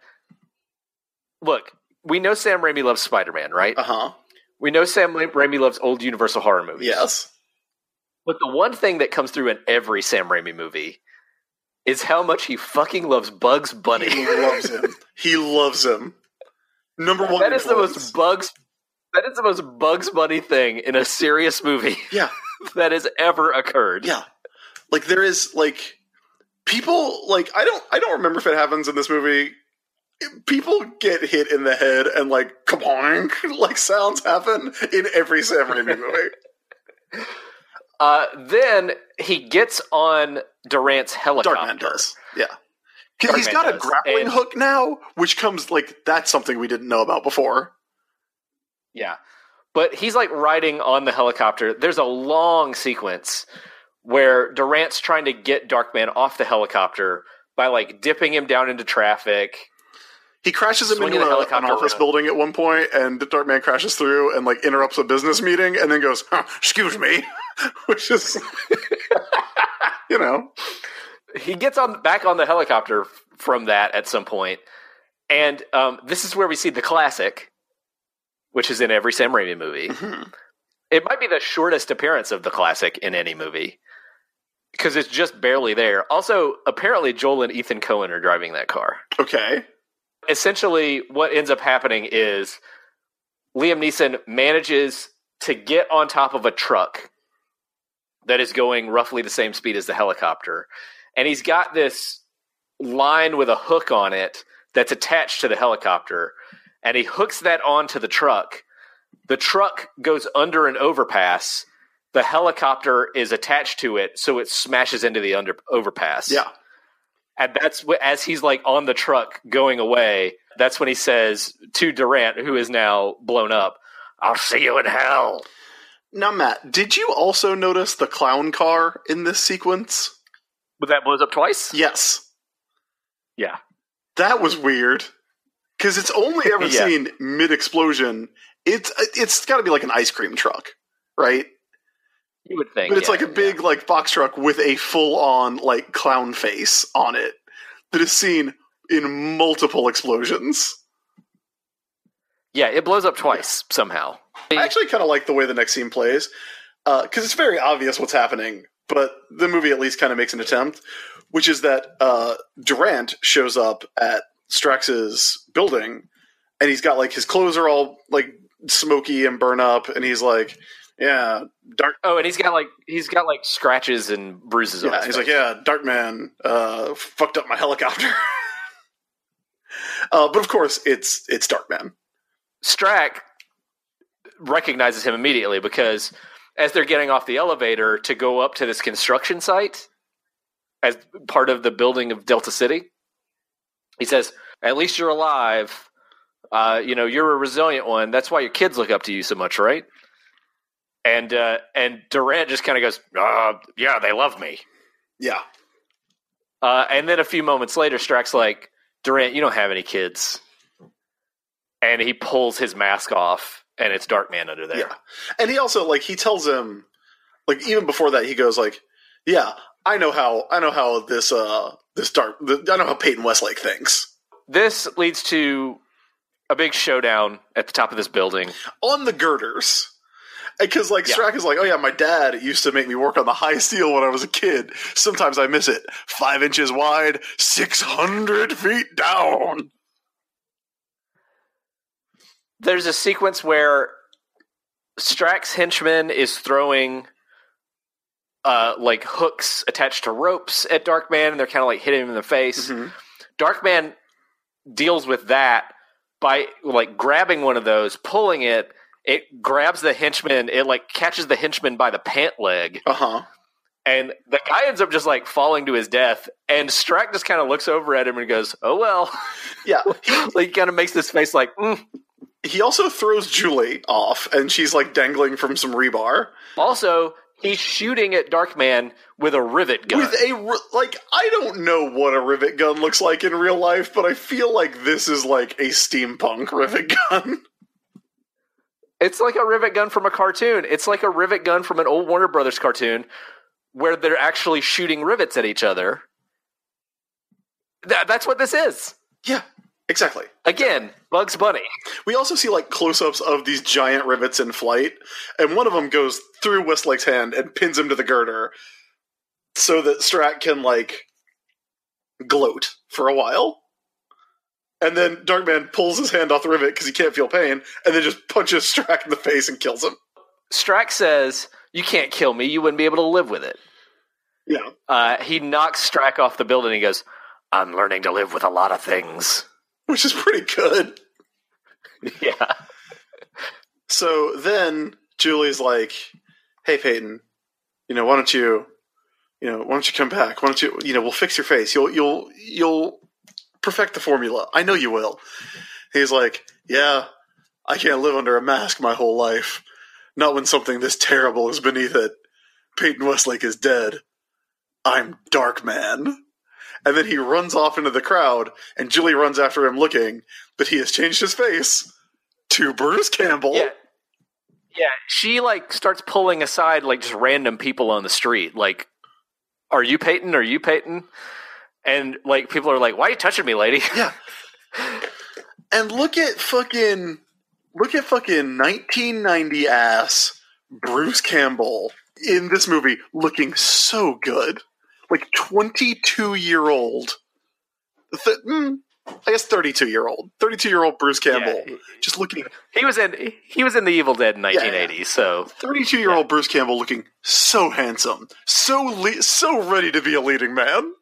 Look, we know Sam Raimi loves Spider-Man, right? Uh-huh. We know Sam Raimi loves old Universal horror movies. Yes. But the one thing that comes through in every Sam Raimi movie is how much he fucking loves Bugs Bunny. He loves him. He loves him. Number one. That is the influence. most Bugs. That is the most Bugs Bunny thing in a serious movie Yeah. that has ever occurred. Yeah. Like, there is, like, people, like, I don't, I don't remember if it happens in this movie. People get hit in the head and, like, kaboink, like, sounds happen in every Sam Raimi movie. Uh, then he gets on Durant's helicopter. Darkman does. Yeah. Darkman He's got a does. grappling And- hook now, which comes, like, that's something we didn't know about before. Yeah. But he's like riding on the helicopter. There's a long sequence where Durant's trying to get Darkman off the helicopter by like dipping him down into traffic. He crashes him Swinging into the a, an helicopter office around. building at one point, and Darkman crashes through and, like, interrupts a business meeting and then goes, huh, excuse me, which is, you know. He gets on back on the helicopter from that at some point. And um, this is where we see the classic, which is in every Sam Raimi movie. Mm-hmm. It might be the shortest appearance of the classic in any movie because it's just barely there. Also, apparently Joel and Ethan Coen are driving that car. Okay. Essentially, what ends up happening is Liam Neeson manages to get on top of a truck that is going roughly the same speed as the helicopter. And he's got this line with a hook on it that's attached to the helicopter. And he hooks that onto the truck. The truck goes under an overpass. The helicopter is attached to it, so it smashes into the under overpass. Yeah. And that's wh- as he's like on the truck going away, that's when he says to Durant, who is now blown up, I'll see you in hell. Now, Matt, did you also notice the clown car in this sequence? But that blows up twice? Yes. Yeah. That was weird. Because it's only ever Yeah. seen mid-explosion. It's it's got to be like an ice cream truck, right? You would think. But it's yeah, like a big like box truck with a full-on like clown face on it that is seen in multiple explosions. Yeah, it blows up twice somehow. I actually kind of like the way the next scene plays, because uh, it's very obvious what's happening, but the movie at least kind of makes an attempt, which is that uh, Durant shows up at Strax's building, and he's got, like, his clothes are all, like, smoky and burn up, and he's like, yeah, Dark... Oh, and he's got, like, he's got, like, scratches and bruises yeah, on his he's face. like, yeah, Darkman uh, fucked up my helicopter. uh, but, of course, it's it's Darkman. Strack recognizes him immediately because as they're getting off the elevator to go up to this construction site as part of the building of Delta City, he says, at least you're alive. Uh, you know, you're a resilient one. That's why your kids look up to you so much, right? And uh, and Durant just kind of goes, uh, yeah, they love me. Yeah. Uh, and then a few moments later, Strack's like, Durant, you don't have any kids. And he pulls his mask off, and it's Darkman under there. Yeah. And he also, like, he tells him, like, even before that, he goes, like, yeah, I know how, I know how this, uh, this dark, the, I know how Peyton Westlake thinks. This leads to a big showdown at the top of this building. On the girders. Because, like, Yeah. Strack is like, oh, yeah, my dad used to make me work on the high steel when I was a kid. Sometimes I miss it. Five inches wide, six hundred feet down. There's a sequence where Strack's henchman is throwing uh, like hooks attached to ropes at Darkman, and they're kind of like hitting him in the face. Mm-hmm. Darkman deals with that by like grabbing one of those, pulling it. It grabs the henchman. It like catches the henchman by the pant leg, Uh-huh. and the guy ends up just like falling to his death. And Strack just kind of looks over at him and goes, "Oh well." Yeah. Like he kind of makes this face like. Mm. He also throws Julie off, and she's, like, dangling from some rebar. Also, he's shooting at Darkman with a rivet gun. With a, like, I don't know what a rivet gun looks like in real life, but I feel like this is, like, a steampunk rivet gun. It's like a rivet gun from a cartoon. It's like a rivet gun from an old Warner Brothers cartoon where they're actually shooting rivets at each other. Th- that's what this is. Yeah, exactly. Again, Bugs Bunny. We also see, like, close-ups of these giant rivets in flight, and one of them goes through Westlake's hand and pins him to the girder so that Strack can, like, gloat for a while. And then Darkman pulls his hand off the rivet because he can't feel pain, and then just punches Strack in the face and kills him. Strack says, "You can't kill me. You wouldn't be able to live with it." Yeah. Uh, he knocks Strack off the building and he goes, "I'm learning to live with a lot of things." Which is pretty good. Yeah. So then Julie's like, "Hey, Peyton, you know, why don't you, you know, why don't you come back? Why don't you, you know, we'll fix your face. You'll, you'll, you'll perfect the formula. I know you will." He's like, "Yeah, I can't live under a mask my whole life. Not when something this terrible is beneath it. Peyton Westlake is dead. I'm Darkman." And then he runs off into the crowd, and Julie runs after him looking, but he has changed his face to Bruce Campbell. Yeah. Yeah, she like starts pulling aside like just random people on the street. Like, "Are you Peyton? Are you Peyton?" And like people are like, "Why are you touching me, lady?" Yeah. And look at fucking look at fucking nineteen ninety ass Bruce Campbell in this movie looking so good. Like twenty-two year old. Th- mm, I guess thirty-two year old. thirty-two year old Bruce Campbell. Yeah. Just looking. He was in he was in The Evil Dead in nineteen eighty. Yeah. So thirty-two year old Bruce Campbell looking so handsome. So le- so ready to be a leading man.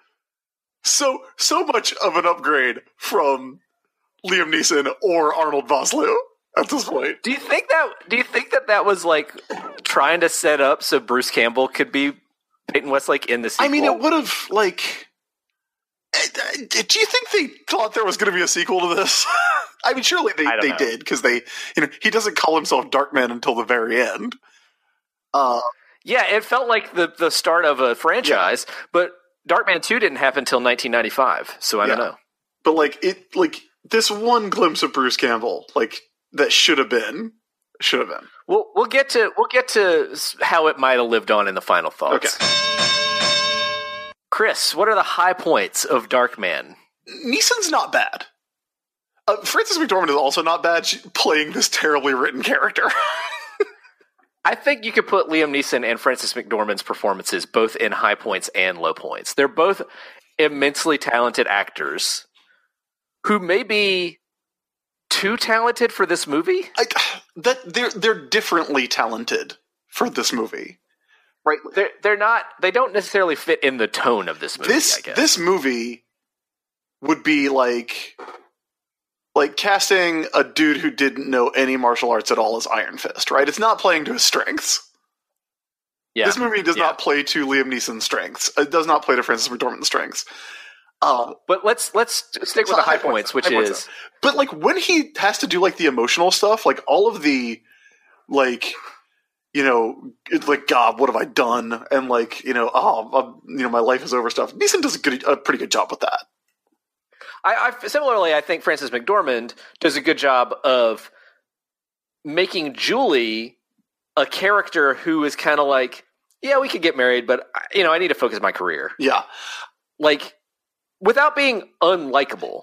So so much of an upgrade from Liam Neeson or Arnold Vosloo at this point. do you think that do you think that that was like trying to set up so Bruce Campbell could be Peyton Westlake in the sequel? I mean, it would have, like... Do you think they thought there was going to be a sequel to this? I mean, surely they, they did, because they, you know, he doesn't call himself Darkman until the very end. Uh, yeah, it felt like the, the start of a franchise, yeah. But Darkman two didn't happen until nineteen ninety-five, so I yeah. don't know. But, like, it, like, this one glimpse of Bruce Campbell, like, that should have been, should have been. We'll, we'll get to, we'll get to how it might have lived on in the final thoughts. Okay. Chris, what are the high points of Darkman? Neeson's not bad. Uh, Frances McDormand is also not bad. She's playing this terribly written character. I think you could put Liam Neeson and Frances McDormand's performances both in high points and low points. They're both immensely talented actors who may be too talented for this movie. I, that they're they're differently talented for this movie, right? They're they're not. They don't necessarily fit in the tone of this movie. This I guess. this movie would be like like casting a dude who didn't know any martial arts at all as Iron Fist, right? It's not playing to his strengths. Yeah. This movie does yeah. not play to Liam Neeson's strengths. It does not play to Frances McDormand's strengths. Uh, But let's let's stick with the high points, which high points, is but like when he has to do like the emotional stuff, like all of the like you know it's like God, what have I done? And like you know oh I'm, you know my life is over stuff. Neeson does a good a pretty good job with that. I, I similarly I think Frances McDormand does a good job of making Julie a character who is kind of like, yeah, we could get married, but you know I need to focus my career. Yeah, Like, without being unlikable,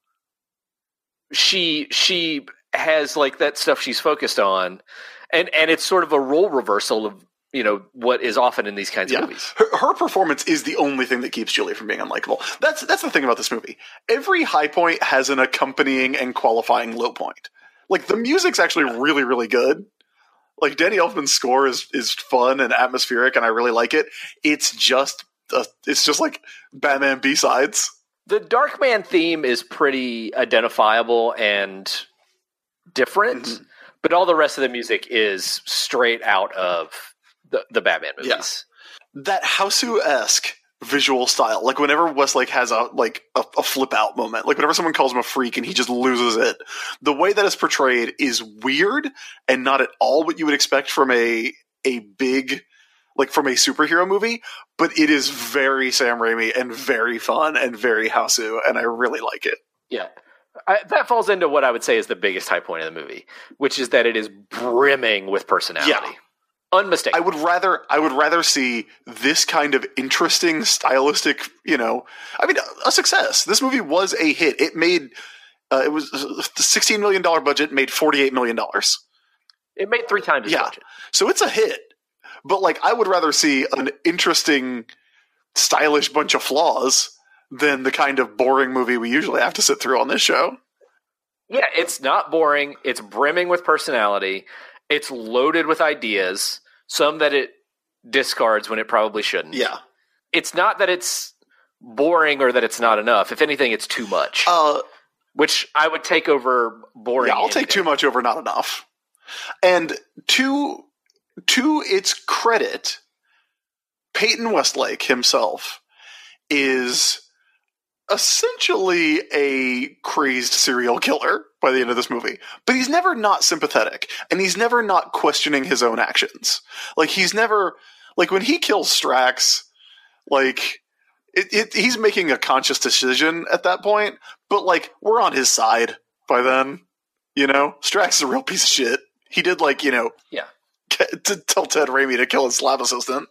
she she has like that stuff she's focused on, and and it's sort of a role reversal of you know what is often in these kinds yeah. of movies. Her, her performance is the only thing that keeps Julie from being unlikable. That's that's the thing about this movie. Every high point has an accompanying and qualifying low point. Like the music's actually really really good. Like Danny Elfman's score is is fun and atmospheric, and I really like it. It's just uh, it's just like Batman B-sides. The Darkman theme is pretty identifiable and different, Mm-hmm. but all the rest of the music is straight out of the, the Batman movies. Yeah. That Hausu-esque visual style, like whenever Westlake has a like a, a flip out moment, like whenever someone calls him a freak and he just loses it, the way that it's portrayed is weird and not at all what you would expect from a a big like from a superhero movie, but it is very Sam Raimi and very fun and very Hausu, and I really like it. Yeah. I, that falls into what I would say is the biggest high point of the movie, which is that it is brimming with personality. Yeah. Unmistakable. I would rather I would rather see this kind of interesting stylistic, you know, I mean, a success. This movie was a hit. It made uh, it was the sixteen million dollars budget made forty-eight million dollars. It made three times its Yeah. budget. So it's a hit. But like I would rather see an interesting stylish bunch of flaws than the kind of boring movie we usually have to sit through on this show. Yeah, it's not boring. It's brimming with personality. It's loaded with ideas, some that it discards when it probably shouldn't. Yeah. It's not that it's boring or that it's not enough. If anything, it's too much, Uh, which I would take over boring. yeah, I'll take too much over not enough. And to to its credit, Peyton Westlake himself is essentially a crazed serial killer by the end of this movie. But he's never not sympathetic, and he's never not questioning his own actions. Like, he's never... Like, when he kills Strax, like, it, it, he's making a conscious decision at that point, but, like, we're on his side by then. You know? Strax is a real piece of shit. He did, like, you know... Yeah. to tell Ted Raimi to kill his lab assistant.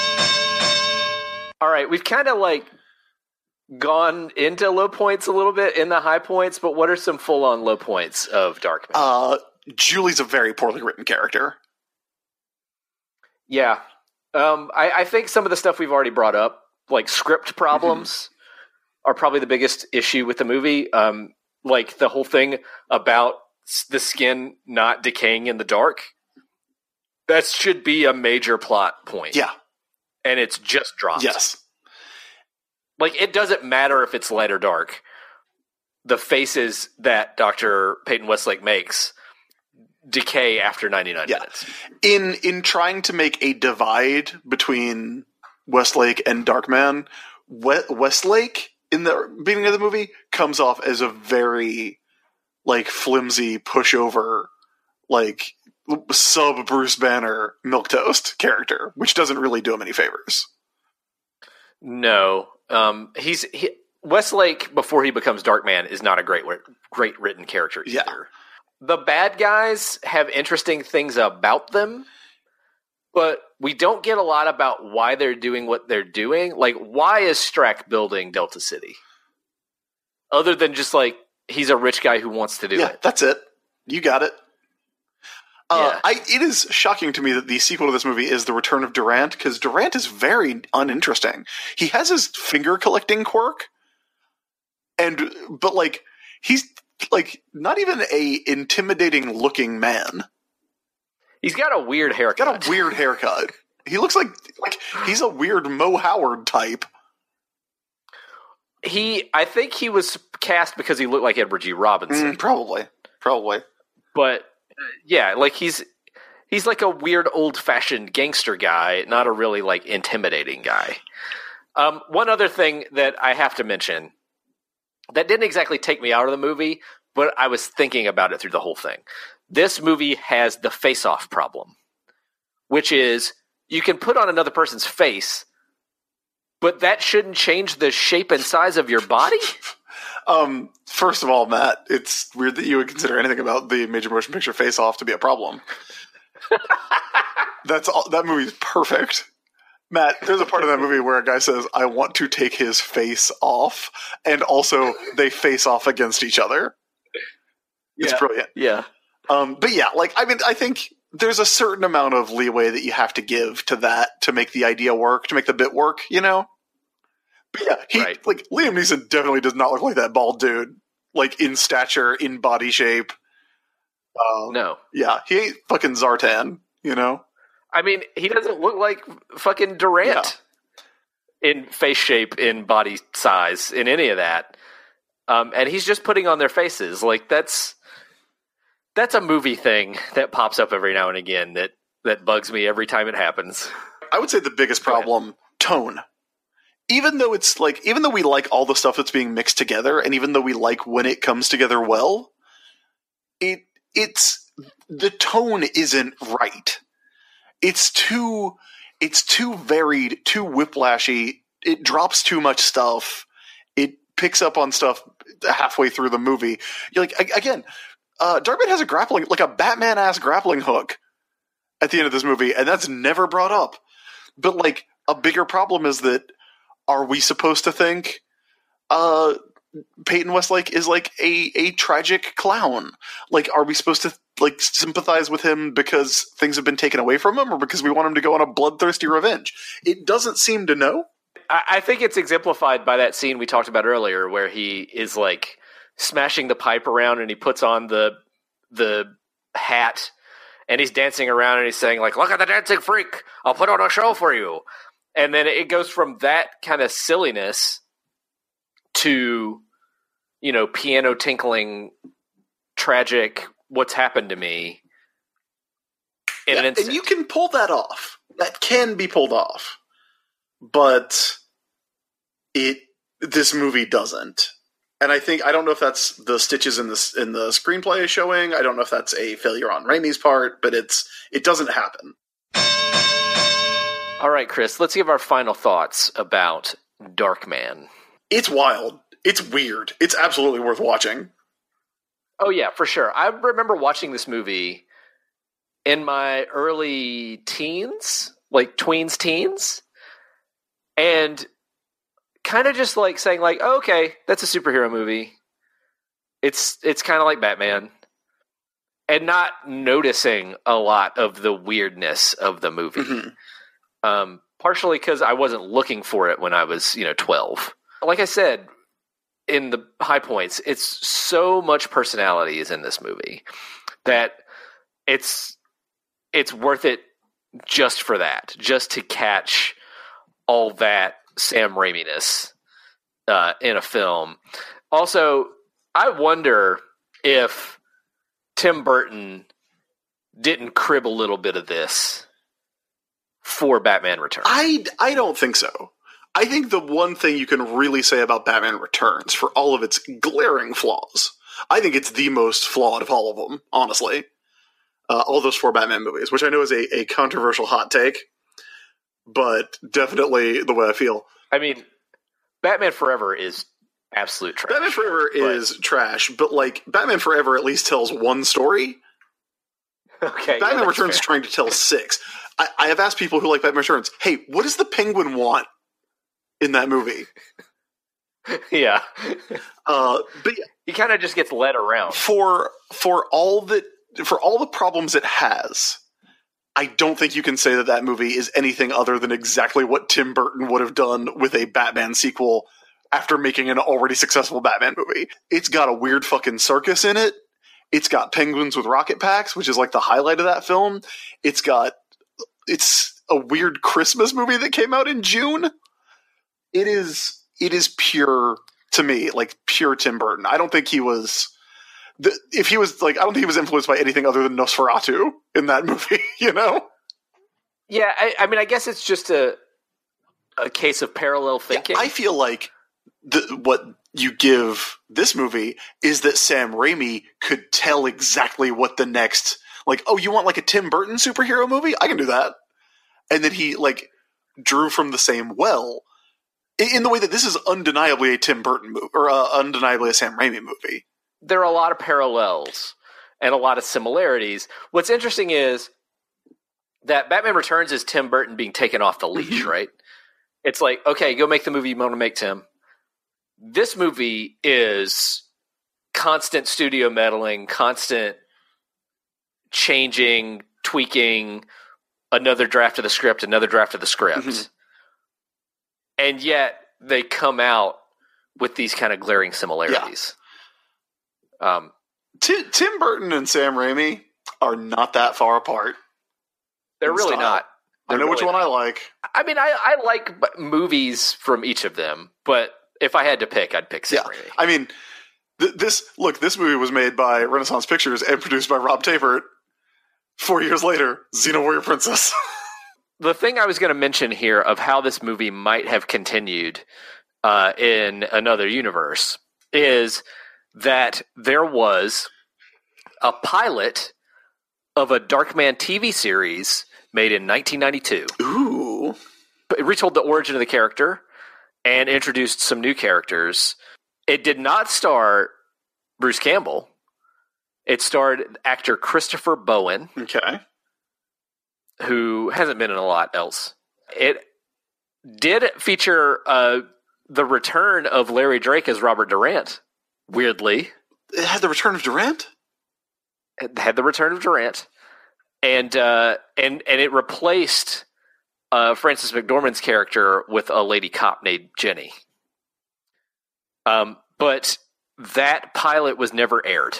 All right, we've kind of like gone into low points a little bit in the high points, but what are some full-on low points of Darkman? Uh, Julie's a very poorly written character. Yeah. Um, I, I think some of the stuff we've already brought up, like script problems, mm-hmm. are probably the biggest issue with the movie. Um, like the whole thing about the skin not decaying in the dark. That should be a major plot point. Yeah. And it's just dropped. Yes. Like, it doesn't matter if it's light or dark. The faces that Doctor Peyton Westlake makes decay after ninety-nine yeah. minutes. In in trying to make a divide between Westlake and Darkman, we- Westlake in the beginning of the movie comes off as a very like flimsy pushover, like sub Bruce Banner milquetoast character, which doesn't really do him any favors. No, um, he's he, Westlake before he becomes Darkman is not a great great written character either. Yeah. The bad guys have interesting things about them, but we don't get a lot about why they're doing what they're doing. Like, why is Strack building Delta City? Other than just like he's a rich guy who wants to do yeah, it. That's it. You got it. Uh, Yeah. I, it is shocking to me that the sequel to this movie is The Return of Durant, because Durant is very uninteresting. He has his finger collecting quirk, and but like he's like not even a intimidating looking man. He's got a weird haircut. Got a weird haircut. He looks like like he's a weird Mo Howard type. He, I think he was cast because he looked like Edward G. Robinson. Mm, probably, probably. But uh, yeah, like he's he's like a weird old fashioned gangster guy, not a really like intimidating guy. Um, one other thing that I have to mention that didn't exactly take me out of the movie, but I was thinking about it through the whole thing. This movie has the face-off problem, which is you can put on another person's face, but that shouldn't change the shape and size of your body. Um, first of all, Matt, it's weird that you would consider anything about the major motion picture Face Off to be a problem. That's all. That movie's perfect. Matt, there's a part of that movie where a guy says, "I want to take his face off," and also they face off against each other. It's Yeah. brilliant. Yeah. Um, but yeah, like I mean, I think there's a certain amount of leeway that you have to give to that to make the idea work, to make the bit work, you know? But yeah, he Right. like Liam Neeson definitely does not look like that bald dude, like in stature, in body shape. Um, No. Yeah, he ain't fucking Zartan, you know? I mean, he doesn't look like fucking Durant in face shape, in body size, in any of that. Um, and he's just putting on their faces. Like, that's that's a movie thing that pops up every now and again that, that bugs me every time it happens. I would say the biggest Go ahead. problem, tone. Even though it's like, even though we like all the stuff that's being mixed together, and even though we like when it comes together well, it it's the tone isn't right. It's too it's too varied, too whiplashy. It drops too much stuff. It picks up on stuff halfway through the movie. You're like, a- again, uh, Darkman has a grappling, like a Batman ass grappling hook at the end of this movie, and that's never brought up. But like, a bigger problem is that, are we supposed to think uh, Peyton Westlake is like a, a tragic clown? Like, are we supposed to like sympathize with him because things have been taken away from him, or because we want him to go on a bloodthirsty revenge? It doesn't seem to know. I, I think it's exemplified by that scene we talked about earlier where he is like smashing the pipe around and he puts on the the hat and he's dancing around and he's saying like, "Look at the dancing freak, I'll put on a show for you." And then it goes from that kind of silliness to, you know, piano tinkling, tragic, what's happened to me in Yeah, an instant. and you can pull that off. That can be pulled off, but it this movie doesn't. And I think I don't know if that's the stitches in the in the screenplay showing. I don't know if that's a failure on Raimi's part, but it's it doesn't happen. All right, Chris, let's give our final thoughts about Darkman. It's wild. It's weird. It's absolutely worth watching. Oh, yeah, for sure. I remember watching this movie in my early teens, like tweens, teens, and kind of just like saying like, oh, okay, that's a superhero movie. It's it's kind of like Batman. And not noticing a lot of the weirdness of the movie. Mm-hmm. Um, partially because I wasn't looking for it when I was, you know, twelve. Like I said, in the high points, it's so much personality is in this movie that it's it's worth it just for that, just to catch all that Sam Raimi-ness uh, in a film. Also, I wonder if Tim Burton didn't crib a little bit of this for Batman Returns. I, I don't think so. I think the one thing you can really say about Batman Returns, for all of its glaring flaws, I think it's the most flawed of all of them, honestly. Uh, all those four Batman movies, which I know is a, a controversial hot take, but definitely the way I feel. I mean, Batman Forever is absolute trash. Batman Forever is but, trash, but like Batman Forever at least tells one story. Okay, Batman yeah, Returns is fair. trying to tell six. I, I have asked people who like Batman Returns, hey, what does the Penguin want in that movie? Yeah. Uh, but yeah, He kind of just gets led around. for for all that for all the problems it has, I don't think you can say that that movie is anything other than exactly what Tim Burton would have done with a Batman sequel after making an already successful Batman movie. It's got a weird fucking circus in it. It's got penguins with rocket packs, which is like the highlight of that film. It's got it's a weird Christmas movie that came out in June. It is it is pure, to me, like pure Tim Burton. I don't think he was the, if he was like I don't think he was influenced by anything other than Nosferatu in that movie, you know? Yeah, I, I mean, I guess it's just a a case of parallel thinking. Yeah, I feel like the, what you give this movie is that Sam Raimi could tell exactly what the next, like, oh, you want like a Tim Burton superhero movie? I can do that. And then he like drew from the same well in, in the way that this is undeniably a Tim Burton movie, or uh, undeniably a Sam Raimi movie. There are a lot of parallels and a lot of similarities. What's interesting is that Batman Returns is Tim Burton being taken off the leash, right? It's like, okay, go make the movie you want to make, Tim. This movie is constant studio meddling, constant changing, tweaking, another draft of the script, another draft of the script. Mm-hmm. And yet they come out with these kind of glaring similarities. Yeah. Um, T- Tim Burton and Sam Raimi are not that far apart. They're really style. not. They're I know really which one not. I like. I mean, I, I like b- movies from each of them, but if I had to pick, I'd pick Sam yeah. Raimi. I mean, th- this look, this movie was made by Renaissance Pictures and produced by Rob Tapert. Four years later, Xena Warrior Princess. The thing I was going to mention here of how this movie might have continued uh, in another universe is that there was a pilot of a Darkman T V series made in nineteen ninety-two. Ooh. It retold the origin of the character and introduced some new characters. It did not star Bruce Campbell. It starred actor Christopher Bowen. Okay. Who hasn't been in a lot else. It did feature uh, the return of Larry Drake as Robert Durant, weirdly. It had the return of Durant? It had the return of Durant. And uh, and and it replaced uh, Frances McDormand's character with a lady cop named Jenny. Um, but that pilot was never aired.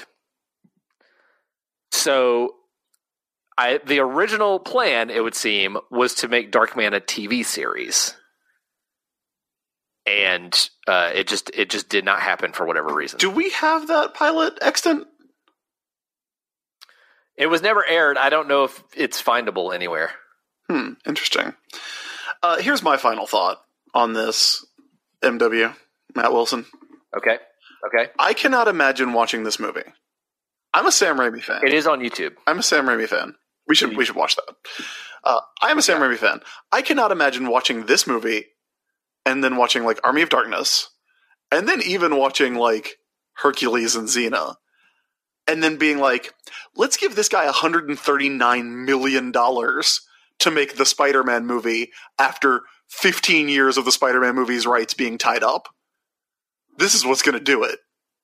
So I, the original plan, it would seem, was to make Darkman a T V series. And uh, it just it just did not happen for whatever reason. Do we have that pilot extant? It was never aired. I don't know if it's findable anywhere. Hmm, interesting. Uh, here's my final thought on this, M W, Matt Wilson. Okay, okay. I cannot imagine watching this movie. I'm a Sam Raimi fan. It is on YouTube. I'm a Sam Raimi fan. We should we should watch that. Uh, I am a Sam Raimi fan. I cannot imagine watching this movie and then watching like Army of Darkness and then even watching like Hercules and Xena and then being like, let's give this guy one hundred thirty-nine million dollars to make the Spider-Man movie after fifteen years of the Spider-Man movie's rights being tied up. This is what's going to do it.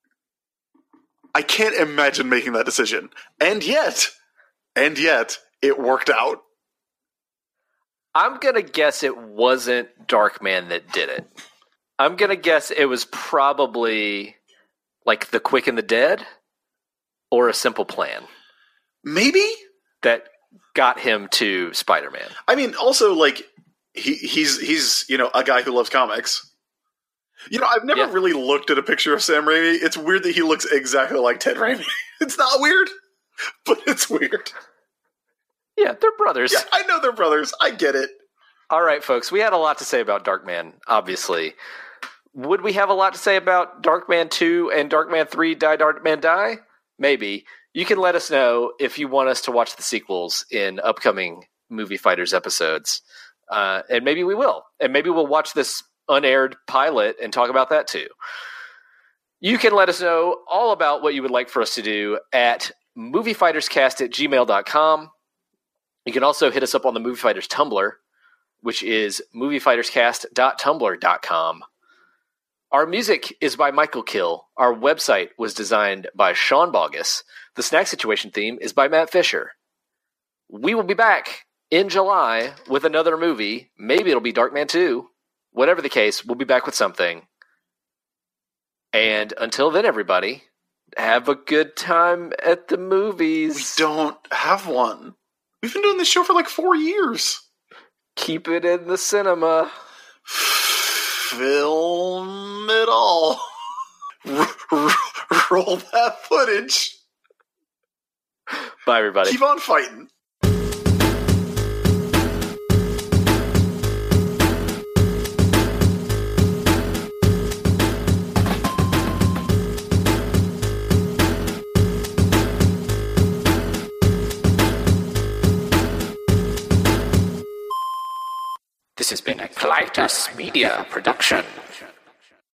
I can't imagine making that decision. And yet, and yet, it worked out. I'm going to guess it wasn't Darkman that did it. I'm going to guess it was probably like The Quick and the Dead or A Simple Plan. Maybe? That got him to Spider-Man. I mean, also, like, he, he's, he's, you know, a guy who loves comics. You know, I've never yeah. really looked at a picture of Sam Raimi. It's weird that he looks exactly like Ted Raimi. It's not weird, but it's weird. Yeah, they're brothers. Yeah, I know they're brothers. I get it. All right, folks. We had a lot to say about Darkman, obviously. Would we have a lot to say about Darkman two and Darkman three, Die Darkman Die? Maybe. You can let us know if you want us to watch the sequels in upcoming Movie Fighters episodes. Uh, and maybe we will. And maybe we'll watch this unaired pilot and talk about that too. You can let us know all about what you would like for us to do at moviefighterscast at gmail dot com. You can also hit us up on the Movie Fighters Tumblr, which is moviefighterscast dot tumblr dot com. Our music is by Michael Kill. Our website was designed by Sean Bogus. The Snack Situation theme is by Matt Fisher. We will be back in July with another movie. Maybe it'll be Darkman two. Whatever the case, we'll be back with something. And until then, everybody, have a good time at the movies. We don't have one. We've been doing this show for like four years. Keep it in the cinema. Film it all. R- r- roll that footage. Bye, everybody. Keep on fighting. This has been a Colitis Media production.